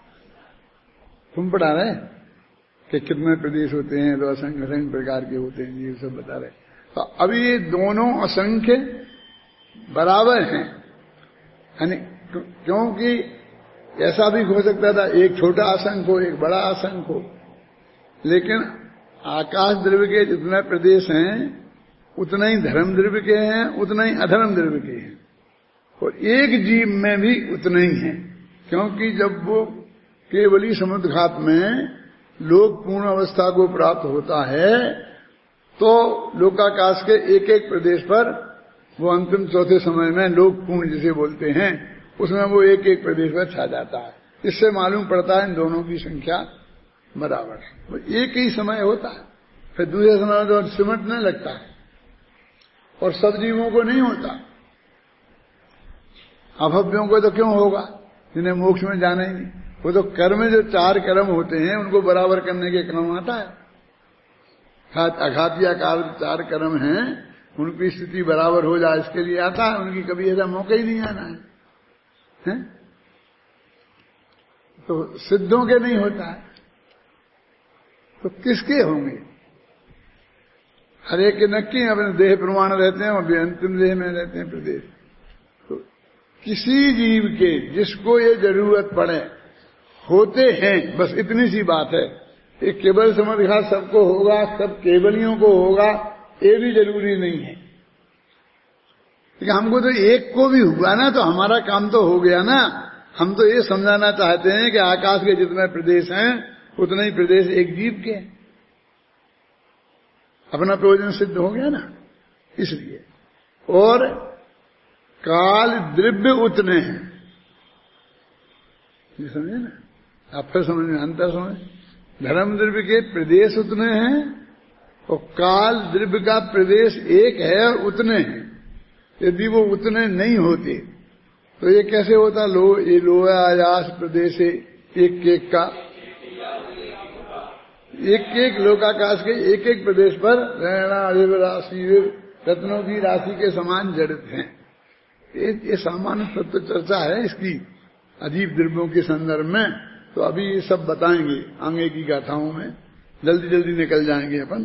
तुम पढ़ा रहे कि कितने प्रदेश होते हैं, तो असंख्य असंख्य प्रकार के होते हैं, ये सब बता रहे। तो अभी ये दोनों असंख्य बराबर हैं, यानी क्योंकि ऐसा भी हो सकता था एक छोटा असंख्य हो, एक बड़ा असंख्य हो, लेकिन आकाश द्रव्य के जितने प्रदेश हैं उतना ही धर्म द्रव्य के हैं, उतना ही अधर्म द्रव्य के हैं, और एक जीव में भी उतना ही है। क्योंकि जब वो केवली समुद्घात में लोक पूर्ण अवस्था को प्राप्त होता है तो लोकाकाश के एक एक प्रदेश पर वो अंतिम चौथे समय में लोक पूर्ण जिसे बोलते हैं उसमें वो एक एक प्रदेश पर छा जाता है। इससे मालूम पड़ता है इन दोनों की संख्या बराबर है। वो एक ही समय होता है, फिर दूसरे समय तो सिमटने लगता है, और सब जीवों को नहीं होता। अभव्यों को तो क्यों होगा, जिन्हें मोक्ष में जाना ही नहीं। वो तो कर्म जो 4 कर्म होते हैं उनको बराबर करने के क्रम आता है। अघातिया काल 4 कर्म हैं, उनकी स्थिति बराबर हो जाए इसके लिए आता है। उनकी कभी ऐसा मौका ही नहीं आना है? तो सिद्धों के नहीं होता है, तो किसके होंगे? हर एक के नक्की अपने देह प्रमाण रहते हैं, और अंतिम देह में रहते हैं प्रदेश। तो किसी जीव के जिसको ये जरूरत पड़े होते हैं, बस इतनी सी बात है। ये केवल समझा सबको होगा, सब केवलियों को होगा, ये भी जरूरी नहीं है। लेकिन हमको तो एक को भी हुआ ना, तो हमारा काम तो हो गया ना। हम तो ये समझाना चाहते हैं कि आकाश के जितने प्रदेश हैं उतने ही प्रदेश एक जीव के हैं। अपना प्रयोजन सिद्ध हो गया ना, इसलिए। और काल द्रव्य उतने हैं, ये समझे ना? आप फिर समझ में अंतर समझ। धर्म द्रव्य के प्रदेश उतने हैं और काल द्रव्य का प्रदेश एक है और उतने हैं। यदि वो उतने नहीं होते तो ये कैसे होता? ये लोहा आयास प्रदेश एक एक का, एक एक लोकाकाश के एक एक प्रदेश पर रहना राशि रत्नों की राशि के समान जड़ित हैं। ये सामान्य तत्व चर्चा है इसकी अजीब द्रव्यों के संदर्भ में। तो अभी ये सब बताएंगे आगे की गाथाओं में, जल्दी जल्दी निकल जाएंगे अपन।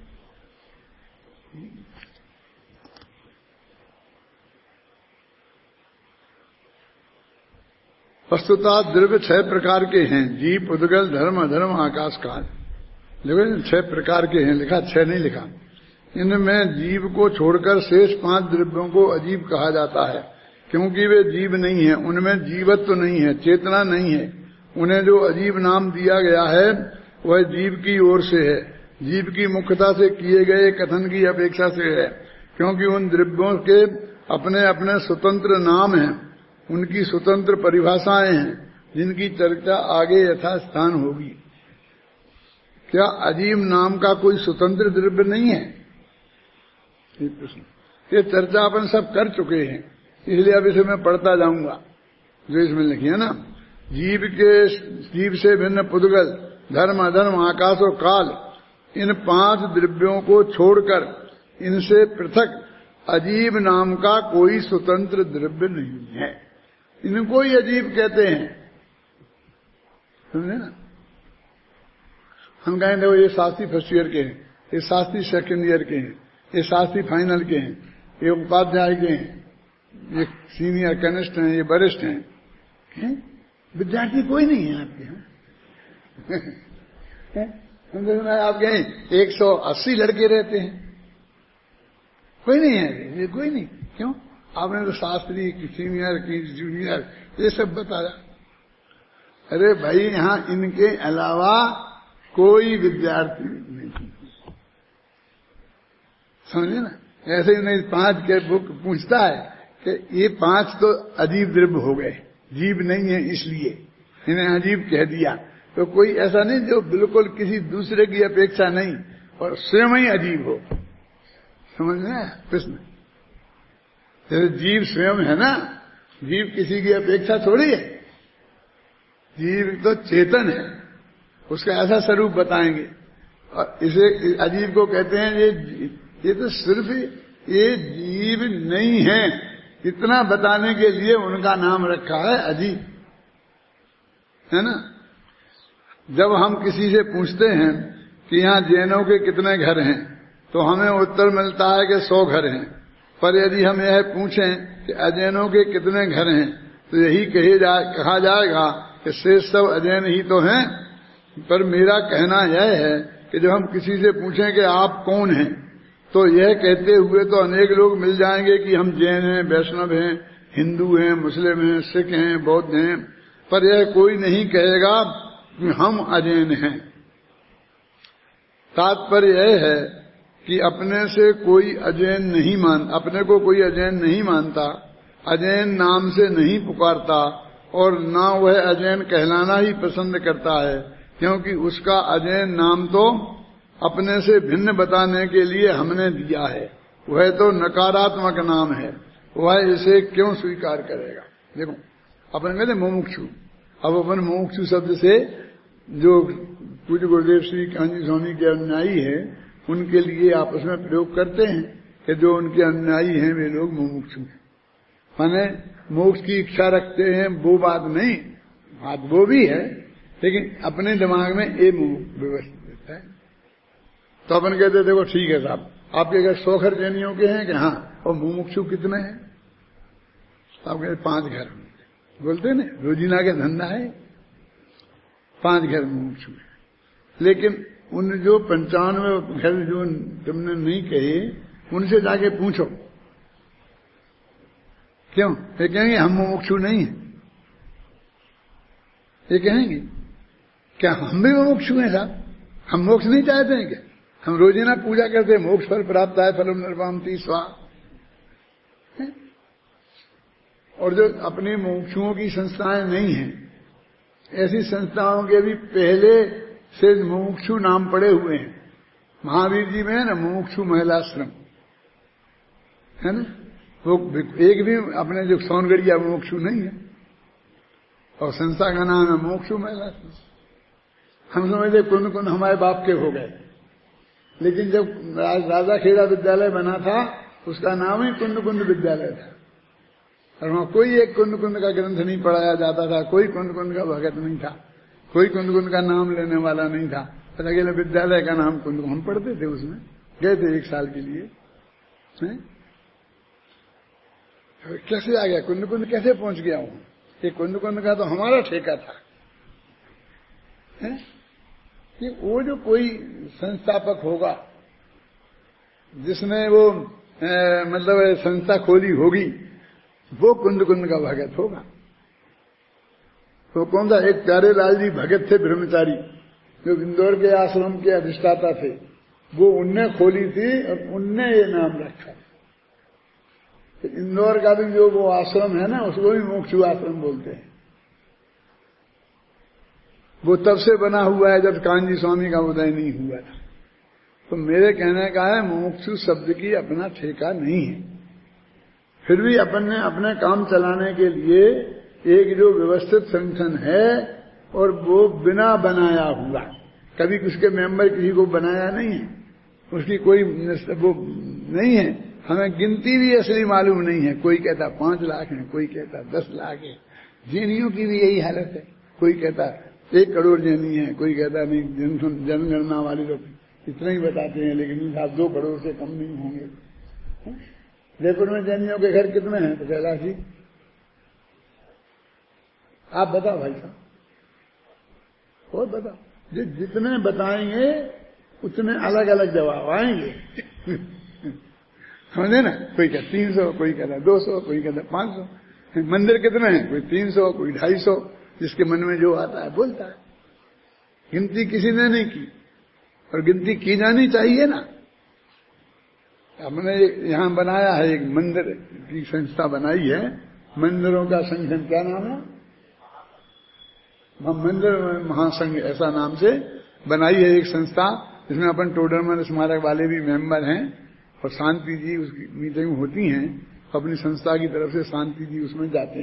वस्तुतः द्रव्य 6 प्रकार के हैं, जीव, पुद्गल, धर्म, अधर्म, आकाश काल। देखो 6 प्रकार के हैं, लिखा 6 नहीं लिखा। इनमें जीव को छोड़कर शेष 5 द्रव्यों को अजीब कहा जाता है, क्योंकि वे जीव नहीं है, उनमें जीवत्व नहीं है, चेतना नहीं है। उन्हें जो अजीब नाम दिया गया है वह जीव की ओर से है, जीव की मुख्यता से किए गए कथन की अपेक्षा से है, क्योंकि उन द्रव्यों के अपने अपने स्वतंत्र नाम हैं, उनकी स्वतंत्र परिभाषाएं हैं, जिनकी चर्चा आगे यथास्थान होगी। क्या अजीब नाम का कोई स्वतंत्र द्रव्य नहीं है? ये प्रश्न, ये चर्चा अपन सब कर चुके हैं, इसलिए अब इसे मैं पढ़ता जाऊंगा जो इसमें लिखी है ना। जीव से भिन्न पुद्गल, धर्म, अधर्म, आकाश और काल इन 5 द्रव्यों को छोड़कर इनसे पृथक अजीब नाम का कोई स्वतंत्र द्रव्य नहीं है। इनको ही अजीब कहते हैं, समझे ना। हम कहें देखो ये शास्त्री फर्स्ट ईयर के हैं, ये शास्त्री सेकंड ईयर के हैं, ये शास्त्री फाइनल के हैं, ये उपाध्याय के हैं, ये सीनियर कनिष्ठ हैं, ये वरिष्ठ हैं। विद्यार्थी कोई नहीं है आपके यहाँ। आपके यहाँ 180 लड़के रहते हैं, कोई नहीं है, ये कोई नहीं। क्यों? आपने तो शास्त्री की सीनियर की जूनियर ये सब बताया। अरे भाई यहां इनके अलावा कोई विद्यार्थी नहीं, समझे ना। ऐसे ही नहीं 5 के बुक पूछता है कि ये 5 तो अजीब द्रव्य हो गए, जीव नहीं है इसलिए इन्हें अजीब कह दिया। तो कोई ऐसा नहीं जो बिल्कुल किसी दूसरे की अपेक्षा नहीं और स्वयं ही अजीब हो, समझ में प्रश्न। जैसे जीव स्वयं है ना, जीव किसी की अपेक्षा थोड़ी है, जीव तो चेतन है, उसका ऐसा स्वरूप बताएंगे। और इसे अजीब को कहते हैं ये तो सिर्फ ये जीव नहीं है इतना बताने के लिए उनका नाम रखा है अजीब, है ना। जब हम किसी से पूछते हैं कि यहां जैनों के कितने घर हैं, तो हमें उत्तर मिलता है कि 100 घर हैं। पर यदि हम यह पूछें कि अजैनों के कितने घर हैं, तो यही कहा जाएगा कि शेष सब अजैन ही तो हैं। पर मेरा कहना यह है कि जब हम किसी से पूछें कि आप कौन हैं, तो यह कहते हुए तो अनेक लोग मिल जाएंगे कि हम जैन हैं, वैष्णव हैं, हिंदू हैं, मुस्लिम हैं, सिख हैं, बौद्ध हैं। पर यह कोई नहीं कहेगा कि हम अजैन हैं। तात्पर्य यह है कि अपने से कोई अजैन नहीं अपने को कोई अजैन नहीं मानता, अजैन नाम से नहीं पुकारता, और ना वह अजैन कहलाना ही पसंद करता है, क्योंकि उसका अजैन नाम तो अपने से भिन्न बताने के लिए हमने दिया है। वह तो नकारात्मक नाम है, वह इसे क्यों स्वीकार करेगा। देखो अपन कहते मुमुक्षु, अब अपन मुमुक्षु शब्द से जो पूज्य गुरुदेव श्री कांजी स्वामी के अनुयायी है उनके लिए आपस में प्रयोग करते हैं कि जो उनके अनुयायी हैं वे लोग मुमुक्षु हैं, माने मोक्ष की इच्छा रखते हैं, वो बात नहीं, बात वो भी है, लेकिन अपने दिमाग में ये व्यवस्थित है। तो अपन कहते देखो ठीक है साहब, आपके घर 100 घर जैनियों के हैं कि हाँ, और मुमुक्षु कितने हैं? आप कहते 5 घर बोलते ना, रोजीना के धंधा है, 5 घर मुमुक्षु है। लेकिन उन जो 95 घर जो तुमने नहीं कहे उनसे जाके पूछो, क्यों? ये कहेंगे हम मुमुक्षु नहीं हैं। ये कहेंगे क्या हम भी मुमुक्षु हैं साहब? हम मोक्ष नहीं चाहते हैं क्या? हम रोजीना पूजा करते हैं, मोक्ष फल प्राप्त है, फलम निर्वामति स्वाहा। और जो अपनी मुमुक्षुओं की संस्थाएं नहीं हैं, ऐसी संस्थाओं के भी पहले से मुमुक्षु नाम पड़े हुए हैं। महावीर जी में है ना मुमुक्षु महिलाश्रम, है ना, वो एक भी अपने जो सोनगढ़िया मुमुक्षु नहीं है, और संस्था का नाम है मुमुक्षु महिलाश्रम। हम समझते कुंद कुंद हमारे बाप के हो गए, लेकिन जब राजा खेड़ा विद्यालय बना था उसका नाम ही कुंद कुंद विद्यालय था, और वहां कोई एक कुंद कुंद का ग्रंथ नहीं पढ़ाया जाता था, कोई कुंद कुंद का भगत नहीं था, कोई कुंद कुंद का नाम लेने वाला नहीं था। अकेले विद्यालय का नाम कुंद, हम पढ़ते थे, उसमें गए थे 1 साल के लिए। कैसे आ गया कुंद कुंद, कैसे पहुंच गया हूं? ये कुंद कुंद का तो हमारा ठेका था। कि वो जो कोई संस्थापक होगा जिसने वो मतलब संस्था खोली होगी, वो कुंद कुंद का भगत होगा। तो कौन सा? एक प्यारे लाल जी भगत थे ब्रह्मचारी, जो इंदौर के आश्रम के अधिष्ठाता थे, वो उनने खोली थी और उनने ये नाम रखा। तो इंदौर का भी जो वो आश्रम है ना, उसको भी मुमुक्षु आश्रम बोलते हैं। वो तब से बना हुआ है जब कांजी स्वामी का उदय नहीं हुआ था। तो मेरे कहने का है मुमुक्षु शब्द की अपना ठेका नहीं है। फिर भी अपन ने अपने काम चलाने के लिए एक जो व्यवस्थित संगठन है, और वो बिना बनाया हुआ, कभी उसके मेंबर किसी को बनाया नहीं है, उसकी कोई वो नहीं है। हमें गिनती भी असली मालूम नहीं है। कोई कहता 5 लाख है, कोई कहता 10 लाख है। जैनियों की भी यही हालत है। कोई कहता 1 करोड़ जैनी है, कोई कहता नहीं, जनगणना वाले लोग इतना ही बताते हैं, लेकिन आप 2 करोड़ से कम नहीं होंगे। जयपुर में जैनियों के घर कितने हैं? तो कैलाश जी आप बताओ भाई साहब, और बताओ। जितने बताएंगे उतने अलग अलग जवाब आएंगे। समझे ना? कोई कहता 300, कोई कहता 200, कोई कहता 500। मंदिर कितने हैं? कोई 300, कोई 250। जिसके मन में जो आता है बोलता है। गिनती किसी ने नहीं की, और गिनती की जानी चाहिए ना। हमने यहां बनाया है, एक मंदिर की संस्था बनाई है, मंदिरों का संगठन। क्या नाम है? मंदिर महासंघ, ऐसा नाम से बनाई है एक संस्था, जिसमें अपन टोडरमन स्मारक वाले भी मेंबर हैं, और शांति जी उसकी मीटिंग होती हैं। अपनी संस्था की तरफ से शांति जी उसमें जाते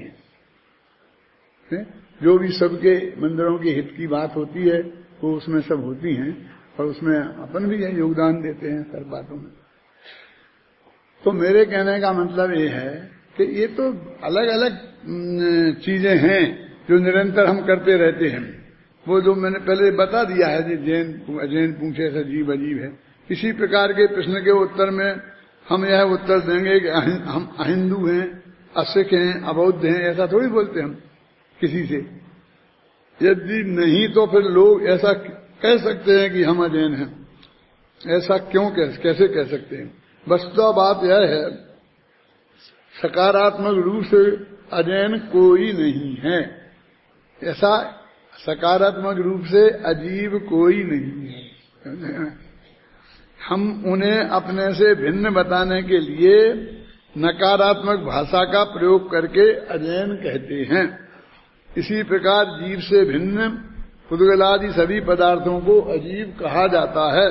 हैं। जो भी सबके मंदिरों के हित की बात होती है वो उसमें सब होती हैं, और उसमें अपन भी योगदान देते हैं हर बातों में। तो मेरे कहने का मतलब ये है कि ये तो अलग अलग चीजें हैं जो निरंतर हम करते रहते हैं। वो जो मैंने पहले बता दिया है, जैन पूछे ऐसा अजीब अजीब है। इसी प्रकार के प्रश्न के उत्तर में हम यह उत्तर देंगे कि हम अहिंदू हैं, असिख हैं, अबौद्ध हैं, ऐसा थोड़ी बोलते हम किसी से। यदि नहीं तो फिर लोग ऐसा कह सकते हैं कि हम अजैन हैं। ऐसा क्यों कैसे कह सकते हैं? वस्तुतः बात यह है, सकारात्मक रूप से अजैन कोई नहीं है। ऐसा सकारात्मक रूप से अजीब कोई नहीं है। हम उन्हें अपने से भिन्न बताने के लिए नकारात्मक भाषा का प्रयोग करके अजैन कहते हैं। इसी प्रकार जीव से भिन्न पुद्गलादि सभी पदार्थों को अजीब कहा जाता है।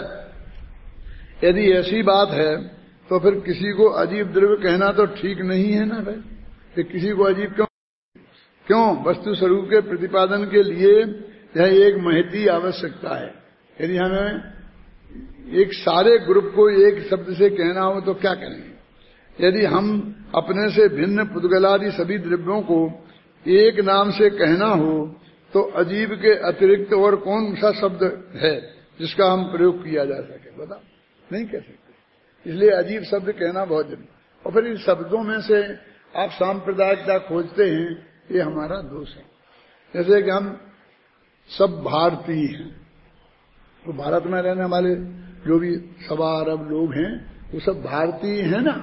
यदि ऐसी बात है तो फिर किसी को अजीब द्रव्य कहना तो ठीक नहीं है ना भाई। कि किसी को अजीब क्यों? वस्तु स्वरूप के प्रतिपादन के लिए यह एक महती आवश्यकता है। यदि हमें एक सारे ग्रुप को एक शब्द से कहना हो तो क्या करेंगे? यदि हम अपने से भिन्न पुद्गलादि सभी द्रव्यों को एक नाम से कहना हो तो अजीब के अतिरिक्त और कौन सा शब्द है जिसका हम प्रयोग किया जा सके? बताओ, नहीं कह सकते। इसलिए अजीब शब्द कहना बहुत जरूरी। और फिर इन शब्दों में से आप सांप्रदायिकता खोजते हैं, ये हमारा दोष है। जैसे कि हम सब भारतीय हैं, तो भारत में रहने वाले जो भी 1.25 अरब लोग हैं वो सब भारतीय हैं ना।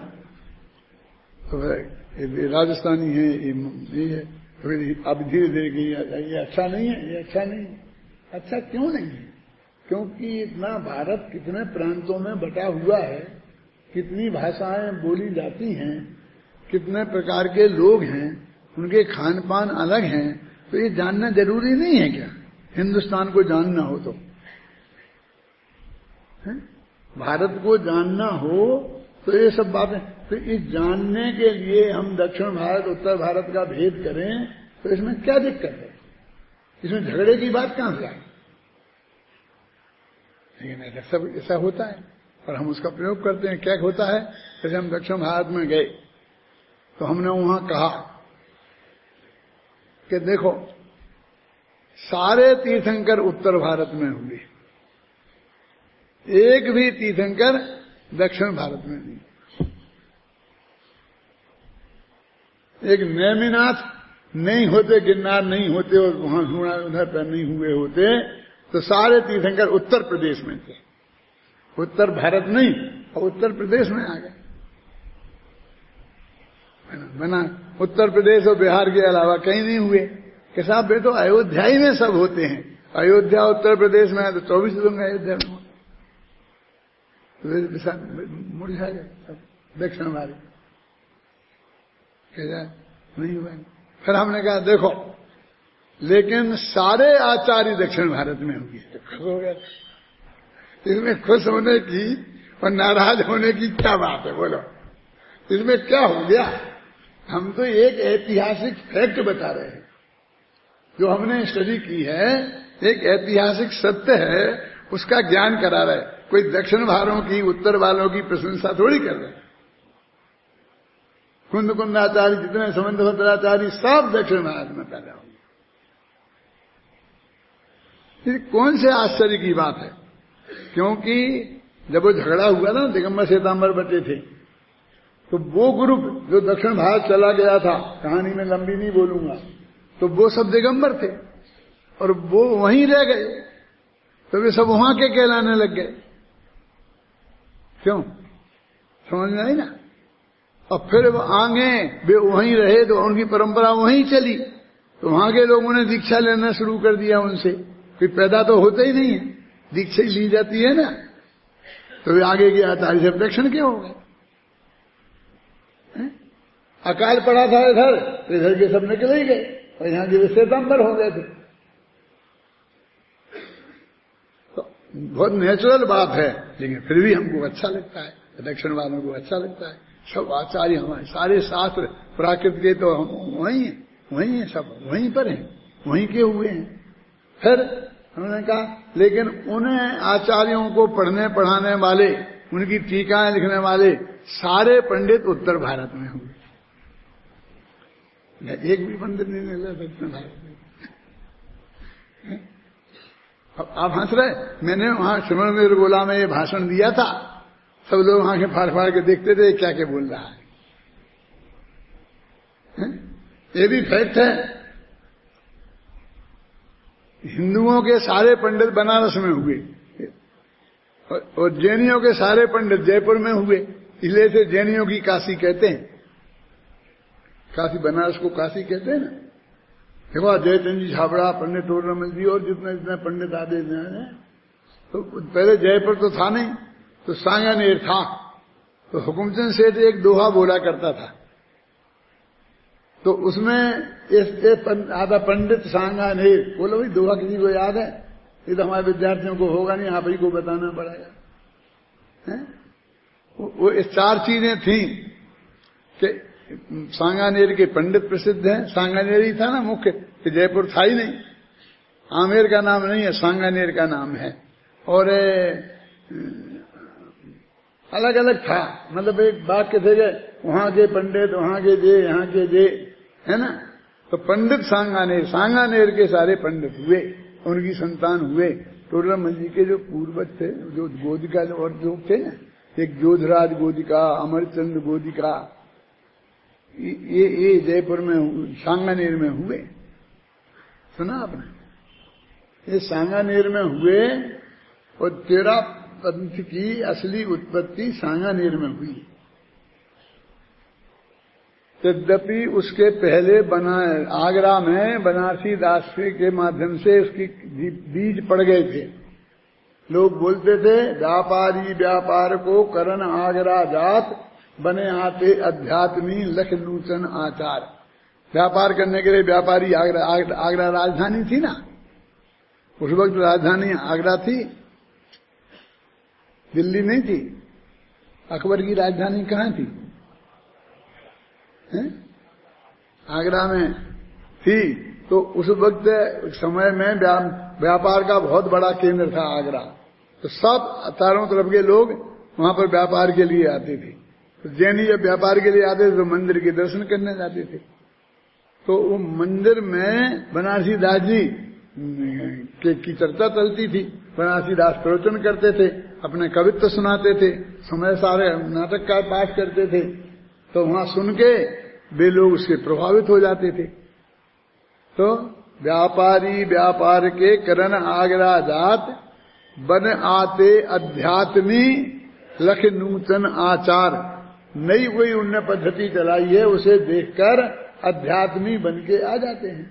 तो ये राजस्थानी है, ये है। तो अब धीरे धीरे ये अच्छा नहीं है, ये अच्छा नहीं है। अच्छा क्यों नहीं है? क्योंकि इतना भारत कितने प्रांतों में बटा हुआ है, कितनी भाषाएं बोली जाती हैं, कितने प्रकार के लोग हैं, उनके खान पान अलग हैं। तो ये जानना जरूरी नहीं है क्या? हिंदुस्तान को जानना हो तो भारत को जानना हो तो ये सब बातें। तो इस जानने के लिए हम दक्षिण भारत उत्तर भारत का भेद करें तो इसमें क्या दिक्कत है? इसमें झगड़े की बात कहां से आई? लेकिन सब ऐसा होता है और हम उसका प्रयोग करते हैं। क्या होता है? जैसे हम दक्षिण भारत में गए तो हमने वहां कहा कि देखो सारे तीर्थंकर उत्तर भारत में होंगे, एक भी तीर्थंकर दक्षिण भारत में नहीं। एक नेमिनाथ नहीं होते, गिरनार नहीं होते और वहां उधर पर नहीं हुए होते तो सारे तीर्थंकर उत्तर प्रदेश में थे। उत्तर भारत नहीं और उत्तर प्रदेश में आ गए। बना उत्तर प्रदेश और बिहार के अलावा कहीं नहीं हुए कि साहब बेटो अयोध्या ही में सब होते हैं। अयोध्या उत्तर प्रदेश में है तो 24 लोग अयोध्या में मुड़ जाएगा सब दक्षिण भारत नहीं हुआ। फिर हमने कहा देखो लेकिन सारे आचार्य दक्षिण भारत में होंगे। तो खुश हो गया। इसमें खुश होने की और नाराज होने की क्या बात है? बोलो, इसमें क्या हो गया? हम तो एक ऐतिहासिक फैक्ट बता रहे हैं जो हमने स्टडी की है एक ऐतिहासिक सत्य है, उसका ज्ञान करा रहा है। कोई दक्षिण वालों की उत्तर वालों की प्रशंसा थोड़ी कर रहे। कुंद कुंदाचार्य जितने समंत भद्राचार्य सब दक्षिण भारत में पैदा हुए। कौन से आश्चर्य की बात है, क्योंकि जब वो झगड़ा हुआ ना, दिगंबर श्वेतांबर बटे थे, तो वो ग्रुप जो दक्षिण भारत चला गया था, कहानी में लंबी नहीं बोलूंगा, तो वो सब दिगंबर थे और वो वहीं रह गए, तो वे सब वहां के कहलाने लग गए। क्यों? समझ में आई ना। और फिर वो आगे वे वहीं रहे तो उनकी परंपरा वहीं चली, तो वहां के लोगों ने दीक्षा लेना शुरू कर दिया उनसे। कोई पैदा तो होता ही नहीं है, दीक्षा ही ली जाती है ना, तो वे आगे के आचार्य से दक्षिण के हो गए। अकाल पड़ा था इधर, तो इधर के सब निकल ही गए और यहां के श्वेतांबर हो गए थे। तो बहुत नेचुरल बात है, लेकिन फिर भी हमको अच्छा लगता है, दक्षिण वालों को अच्छा लगता है। सब आचार्य हमारे सारे शास्त्र प्राकृत के तो हम वहीं हैं, सब वहीं पर हैं, वहीं के हुए हैं। फिर उन्होंने कहा लेकिन उन्हें आचार्यों को पढ़ने पढ़ाने वाले, उनकी टीकाएं लिखने वाले सारे पंडित उत्तर भारत में हुए, एक भी पंडित नहीं निकला दक्षिण भारत में। अब आप हंस रहे, मैंने वहां श्रवण गोला में ये भाषण दिया था, सब लोग वहां के फाड़ फाड़ के देखते थे क्या क्या बोल रहा है। ये भी फैक्ट है, हिंदुओं के सारे पंडित बनारस में हुए और जैनियों के सारे पंडित जयपुर में हुए, इसलिए से जैनियों की काशी कहते हैं। काशी, बनारस को काशी कहते हैं ना। देखो जयचंद जी छाबड़ा, पंडित टोडरमल जी और जितने पंडित आदि हैं, तो पहले जयपुर तो था नहीं, तो सांगानेर था। तो हुकुमचंद सेठ एक दोहा बोला करता था, तो उसमें आधा पंडित सांगानेर बोलो। भाई दोहा किसी को याद है? ये तो हमारे विद्यार्थियों को होगा नहीं, आप ही को बताना पड़ेगा। वो इस चार चीजें थी कि सांगानेर के पंडित प्रसिद्ध हैं। सांगानेर ही था ना मुख्य, कि जयपुर था ही नहीं, आमेर का नाम नहीं है, सांगानेर का नाम है। और अलग अलग था, मतलब एक वाक्य थे वहां के पंडित, वहां के जे, यहाँ के जे, है ना। तो पंडित सांगानेर, सांगानेर के सारे पंडित हुए, उनकी संतान हुए। टोडरमल जी के जो पूर्वज थे, जो गोदिका और लोग थे ना, एक जोधराज गोदिका, अमरचंद गोदिका, ये जयपुर में सांगानेर में हुए। सुना आपने? ये सांगानेर में हुए और तेरा पंथ की असली उत्पत्ति सांगानेर में हुई। यद्यपि उसके पहले आगरा में बनारसी दास के माध्यम से उसकी बीज पड़ गए थे। लोग बोलते थे व्यापारी व्यापार को करन आगरा जात, बने आते अध्यात्मी लख नूतन आचार। व्यापार करने के लिए व्यापारी आगरा राजधानी थी ना, उस वक्त राजधानी आगरा थी, दिल्ली नहीं थी। अकबर की राजधानी कहाँ थी? आगरा में थी। तो उस वक्त समय में व्यापार का बहुत बड़ा केंद्र था आगरा, तो सब चारों तरफ के लोग वहां पर व्यापार के लिए आते थे। तो जैनी जब व्यापार के लिए आते थे तो मंदिर के दर्शन करने जाते थे। तो वो मंदिर में बनारसी दास जी की चर्चा चलती थी। बनारसी दास प्रवचन करते थे, अपने कवित्व सुनाते थे, समय सारे नाटक का पाठ करते थे। तो वहां सुन के वे लोग उससे प्रभावित हो जाते थे। तो व्यापारी व्यापार के करन आगरा जात, बन आते अध्यात्मी लख नूतन आचार। नई कोई उनने पद्धति चलाई है, उसे देखकर अध्यात्मी बन के आ जाते हैं।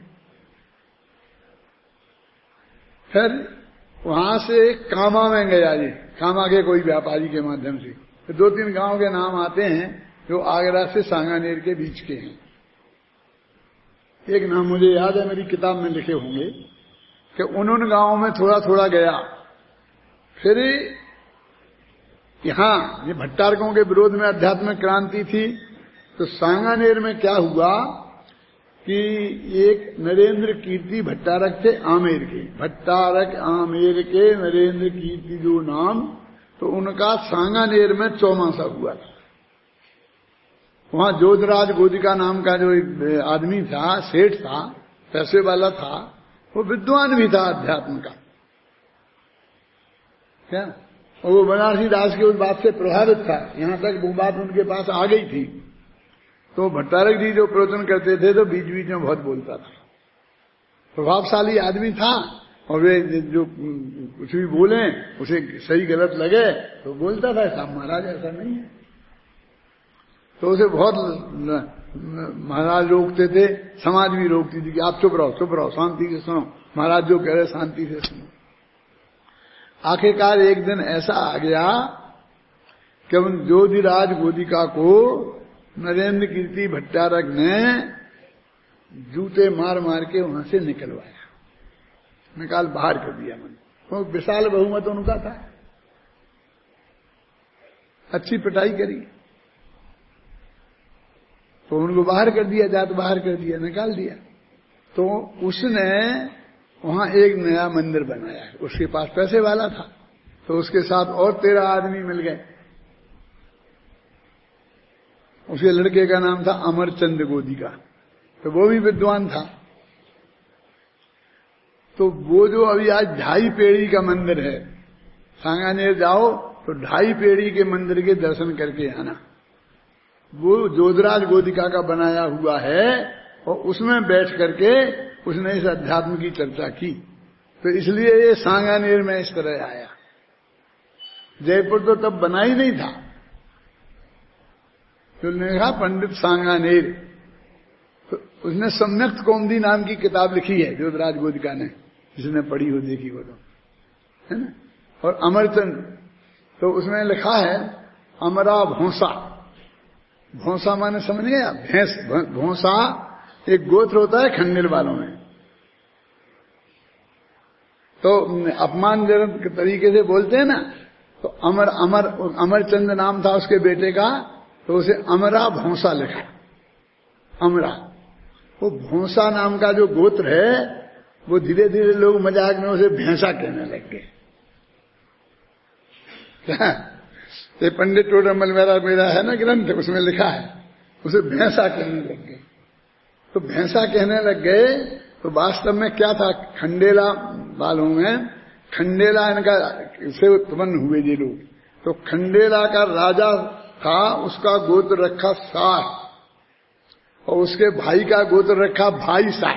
फिर वहां से कामा में गया जी, कामा के कोई व्यापारी के माध्यम से। तो 2-3 गांव के नाम आते हैं जो आगरा से सांगानेर के बीच के हैं। एक नाम मुझे याद है, मेरी किताब में लिखे होंगे कि उन गांवों में थोड़ा थोड़ा गया। फिर यहां ये भट्टारकों के विरोध में आध्यात्मिक क्रांति थी। तो सांगानेर में क्या हुआ कि एक नरेंद्र कीर्ति भट्टारक थे आमेर के, भट्टारक आमेर के नरेंद्र कीर्ति जो नाम, तो उनका सांगानेर में चौमासा हुआ था। वहां जोधराज गोदिका नाम का जो एक आदमी था, सेठ था, पैसे वाला था, वो विद्वान भी था अध्यात्म का, क्या, और वो बनारसी दास की उस बात से प्रभावित था, यहां तक वो बात उनके पास आ गई थी। तो भट्टारक जी जो प्रवचन करते थे तो बीच बीच में बहुत बोलता था, प्रभावशाली आदमी था, और वे जो कुछ भी बोले उसे सही गलत लगे तो बोलता था, साहब महाराज ऐसा नहीं है। तो उसे बहुत महाराज रोकते थे, समाज भी रोकती थी कि आप चुप रहो, शांति से सुनो, महाराज जो कह रहे शांति से सुनो। आखिरकार एक दिन ऐसा आ गया कि उन जोधिराज गोदिका को नरेंद्र कीर्ति भट्टारक ने जूते मार मार के वहां से निकलवाया, निकाल बाहर कर दिया मन। वो विशाल बहुमत उनका था, अच्छी पिटाई करी तो उनको बाहर कर दिया, जात बाहर कर दिया, निकाल दिया। तो उसने वहां एक नया मंदिर बनाया है, उसके पास पैसे वाला था, तो उसके साथ और 13 आदमी मिल गए। उसके लड़के का नाम था अमरचंद गोदिका, तो वो भी विद्वान था। तो वो जो अभी आज 2.5 पेड़ी का मंदिर है, सांगानेर जाओ तो 2.5 पेड़ी के मंदिर के दर्शन करके आना, वो जोधराज गोदिका का बनाया हुआ है, और उसमें बैठ करके उसने इस अध्यात्म की चर्चा की। तो इसलिए ये सांगानेर में इस तरह आया। जयपुर तो तब बना ही नहीं था, तो उसने कहा पंडित सांगानेर। तो उसने सम्यक्त कौमुदी नाम की किताब लिखी है जोधराज गोदिका ने, जिसने पढ़ी हो देखी हो तो, है ना। और अमरचंद, तो उसमें लिखा है अमरा भोंसा। भोंसा माने समझ गया, भैंस, भोंसा एक गोत्र होता है खंडेल वालों में। तो अपमानजनक तरीके से बोलते हैं ना, तो अमरचंद नाम था उसके बेटे का, तो उसे अमरा भोंसा लिखा, अमरा। वो भोंसा नाम का जो गोत्र है, वो धीरे धीरे लोग मजाक में उसे भैंसा कहने लग गए। ये पंडित टोडरमल मेरा है ना ग्रंथ, उसमें लिखा है, उसे भैंसा कहने लग गए। तो भैंसा कहने लग गए, तो वास्तव में क्या था, खंडेला वालों में, खंडेला इनका से उत्पन्न हुए ये लोग। तो खंडेला का राजा था, उसका गोत्र रखा शाह, और उसके भाई का गोत्र रखा भाई शाह।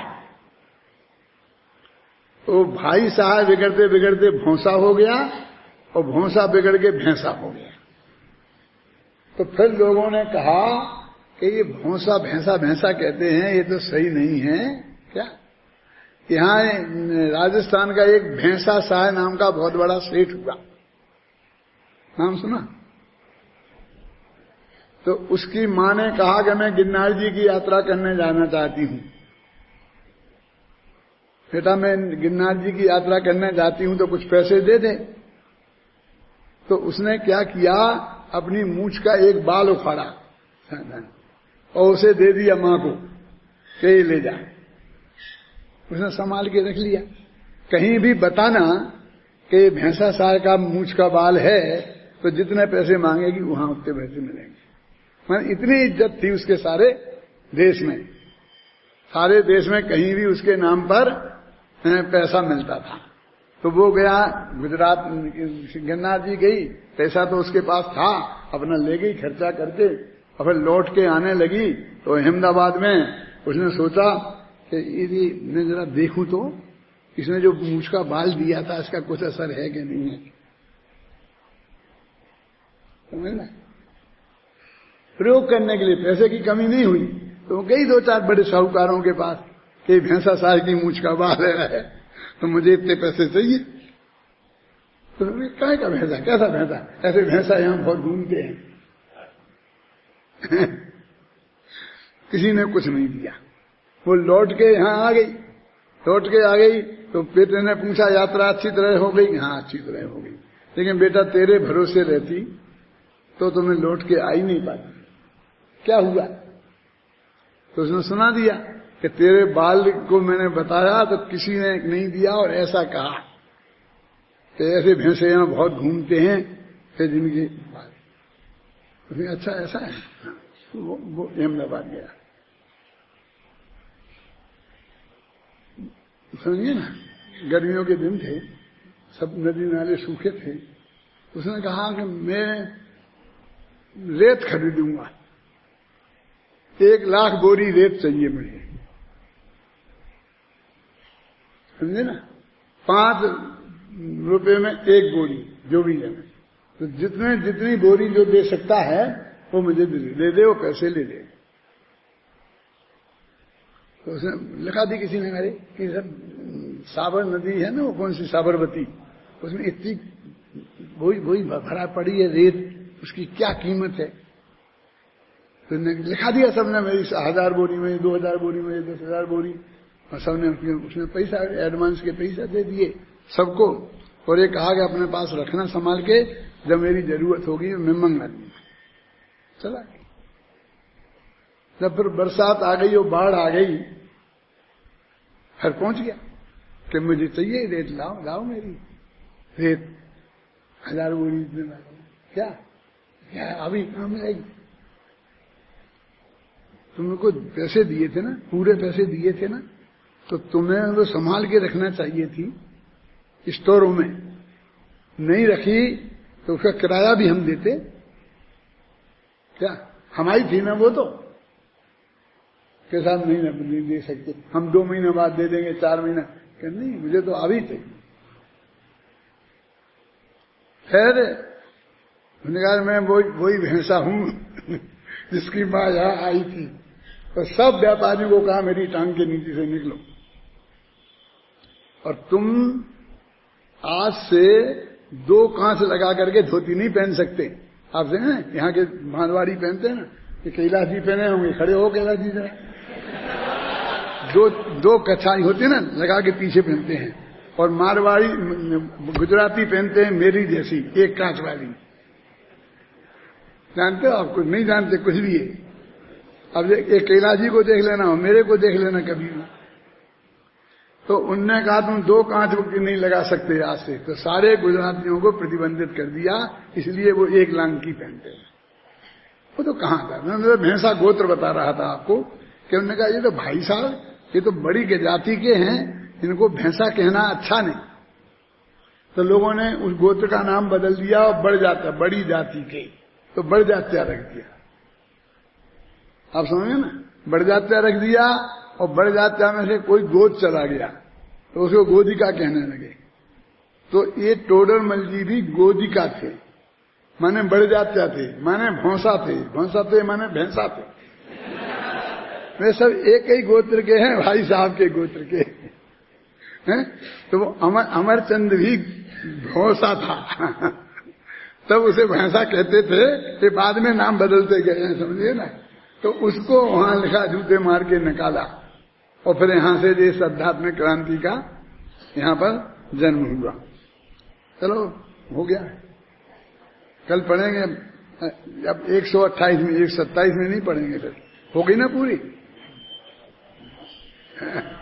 तो भाई शाह बिगड़ते बिगड़ते भोंसा हो गया, और भोंसा बिगड़ के भैंसा हो गया। तो फिर लोगों ने कहा कि ये भोंसा भैंसा भैंसा कहते हैं, ये तो सही नहीं है क्या। यहां राजस्थान का एक भैंसा शाह नाम का बहुत बड़ा सेठ हुआ, नाम सुना। तो उसकी मां ने कहा कि मैं गिरनार जी की यात्रा करने जाना चाहती हूं, बेटा मैं गिरनार जी की यात्रा करने जाती हूं तो कुछ पैसे दे दे। तो उसने क्या किया, अपनी मूंछ का एक बाल उखाड़ा और उसे दे दिया मां को कि ये ले जा। उसने संभाल के रख लिया। कहीं भी बताना कि भैंसा सार का मूंछ का बाल है, तो जितने पैसे मांगेगी वहां उतने पैसे मिलेंगे। मतलब इतनी इज्जत थी उसके सारे देश में, सारे देश में कहीं भी उसके नाम पर पैसा मिलता था। तो वो गया गुजरात, गिरनार जी गई, पैसा तो उसके पास था, अपना ले गई खर्चा करके, और फिर लौट के आने लगी। तो अहमदाबाद में उसने सोचा कि यदि मैं जरा देखूं तो इसने जो मूंछ का बाल दिया था इसका कुछ असर है कि नहीं है, समझ ना। प्रयोग करने के लिए पैसे की कमी नहीं हुई, तो गई 2-4 बड़े साहूकारों के पास कि भैंसा सार की मूंछ का बाल है, तो मुझे इतने पैसे चाहिए। तो क्या का भैंसा, कैसा भैंसा, ऐसे भैंसा यहां बहुत घूमते हैं। किसी ने कुछ नहीं दिया। वो लौट के यहां आ गई, लौट के आ गई तो बेटे ने पूछा यात्रा अच्छी तरह हो गई। हाँ अच्छी तरह हो गई, लेकिन बेटा तेरे भरोसे रहती तो तुम्हें लौट के आई नहीं पाती। क्या हुआ? तो उसने सुना दिया कि तेरे बाल को मैंने बताया तो किसी ने नहीं दिया और ऐसा कहा कि ऐसे भैंसे यहां बहुत घूमते हैं कि जिनकी उसने अच्छा ऐसा है। वो अहमदाबाद गया, समझिए ना, गर्मियों के दिन थे, सब नदी नाले सूखे थे। उसने कहा कि मैं रेत खरीदूंगा, 1,00,000 बोरी रेत चाहिए मुझे, समझे ना, 5 रुपए में 1 बोरी जो भी है। तो जितनी बोरी जो दे सकता है वो मुझे दे दे, वो पैसे ले ले। तो उसने लिखा दी किसी ने मेरे कि सर साबर नदी है ना, वो कौन सी साबरमती, उसमें इतनी वही भरा पड़ी है रेत, उसकी क्या कीमत है। तो लिखा दिया सबने, मेरी 1000 बोरी में, 2000 बोरी में, 10,000 बोरी, और सबने उसने पैसा एडवांस के पैसा दे दिए सबको। और ये कहा कि अपने पास रखना संभाल के, जब मेरी जरूरत होगी मैं मंगा दूंगा। चला गया। जब फिर बरसात आ गई और बाढ़ आ गई, फिर पहुंच गया कि मुझे चाहिए रेत, लाओ लाओ मेरी रेत, 1000 बोरी क्या क्या अभी काम आएगी। तुमको पैसे दिए थे ना, पूरे पैसे दिए थे ना, तो तुम्हें वो संभाल के रखना चाहिए थी स्टोरों में। नहीं रखी तो उसका किराया भी हम देते, क्या हमारी थी ना वो, तो के साथ नहीं दे सकते हम, 2 महीने बाद दे देंगे, 4 महीना, कि नहीं मुझे तो अभी थे। फिर उन्होंने कहा मैं वही भैंसा हूं जिसकी मां यहां आई थी। तो सब व्यापारियों को कहा मेरी टांग के नीचे से निकलो, और तुम आज से 2 कांच लगा करके धोती नहीं पहन सकते। आप देखें ना यहाँ के मारवाड़ी पहनते हैं ना, ये कैलाश जी पहने होंगे, खड़े हो कैलाश जी जरा, 2 कछाई होती है ना लगा के पीछे पहनते हैं, और मारवाड़ी गुजराती पहनते हैं मेरी जैसी 1 कांच वाली। जानते हो आप? कुछ नहीं जानते, कुछ भी है। अब एक कैलाश जी को देख लेना, मेरे को देख लेना कभी भी। तो उनने कहा तुम 2 कांच नहीं लगा सकते आज से, तो सारे गुजरातियों को प्रतिबंधित कर दिया, इसलिए वो 1 लांकी पहनते हैं। वो तो कहां था, मैं भैंसा गोत्र बता रहा था आपको, कि उन्होंने कहा ये तो भाई साहब ये तो बड़ी जाति के हैं, इनको भैंसा कहना अच्छा नहीं। तो लोगों ने उस गोत्र का नाम बदल दिया और बढ़ जाता, बड़ी जाति के, तो बढ़ जात्या रख दिया। आप समझे ना, बढ़ जात्या रख दिया, और बढ़ जात्या में से कोई गोद चला गया तो उसको गोदिका कहने लगे। तो ये टोडरमल जी भी गोदिका थे, माने बढ़ जात्या थे, माने भौंसा थे माने भैंसा थे। वे सब एक ही गोत्र के हैं, भाई साहब के गोत्र के हैं। तो वो अमरचंद भी भौंसा था तब उसे भैंसा कहते थे, फिर बाद में नाम बदलते गए, समझिए ना। तो उसको वहां लिखा, जूते मार के निकाला, और फिर यहां से देश अध्यात्मिक क्रांति का यहां पर जन्म हुआ। चलो हो गया, कल पढ़ेंगे। अब 128 में, 127 में नहीं पढ़ेंगे, फिर हो गई ना पूरी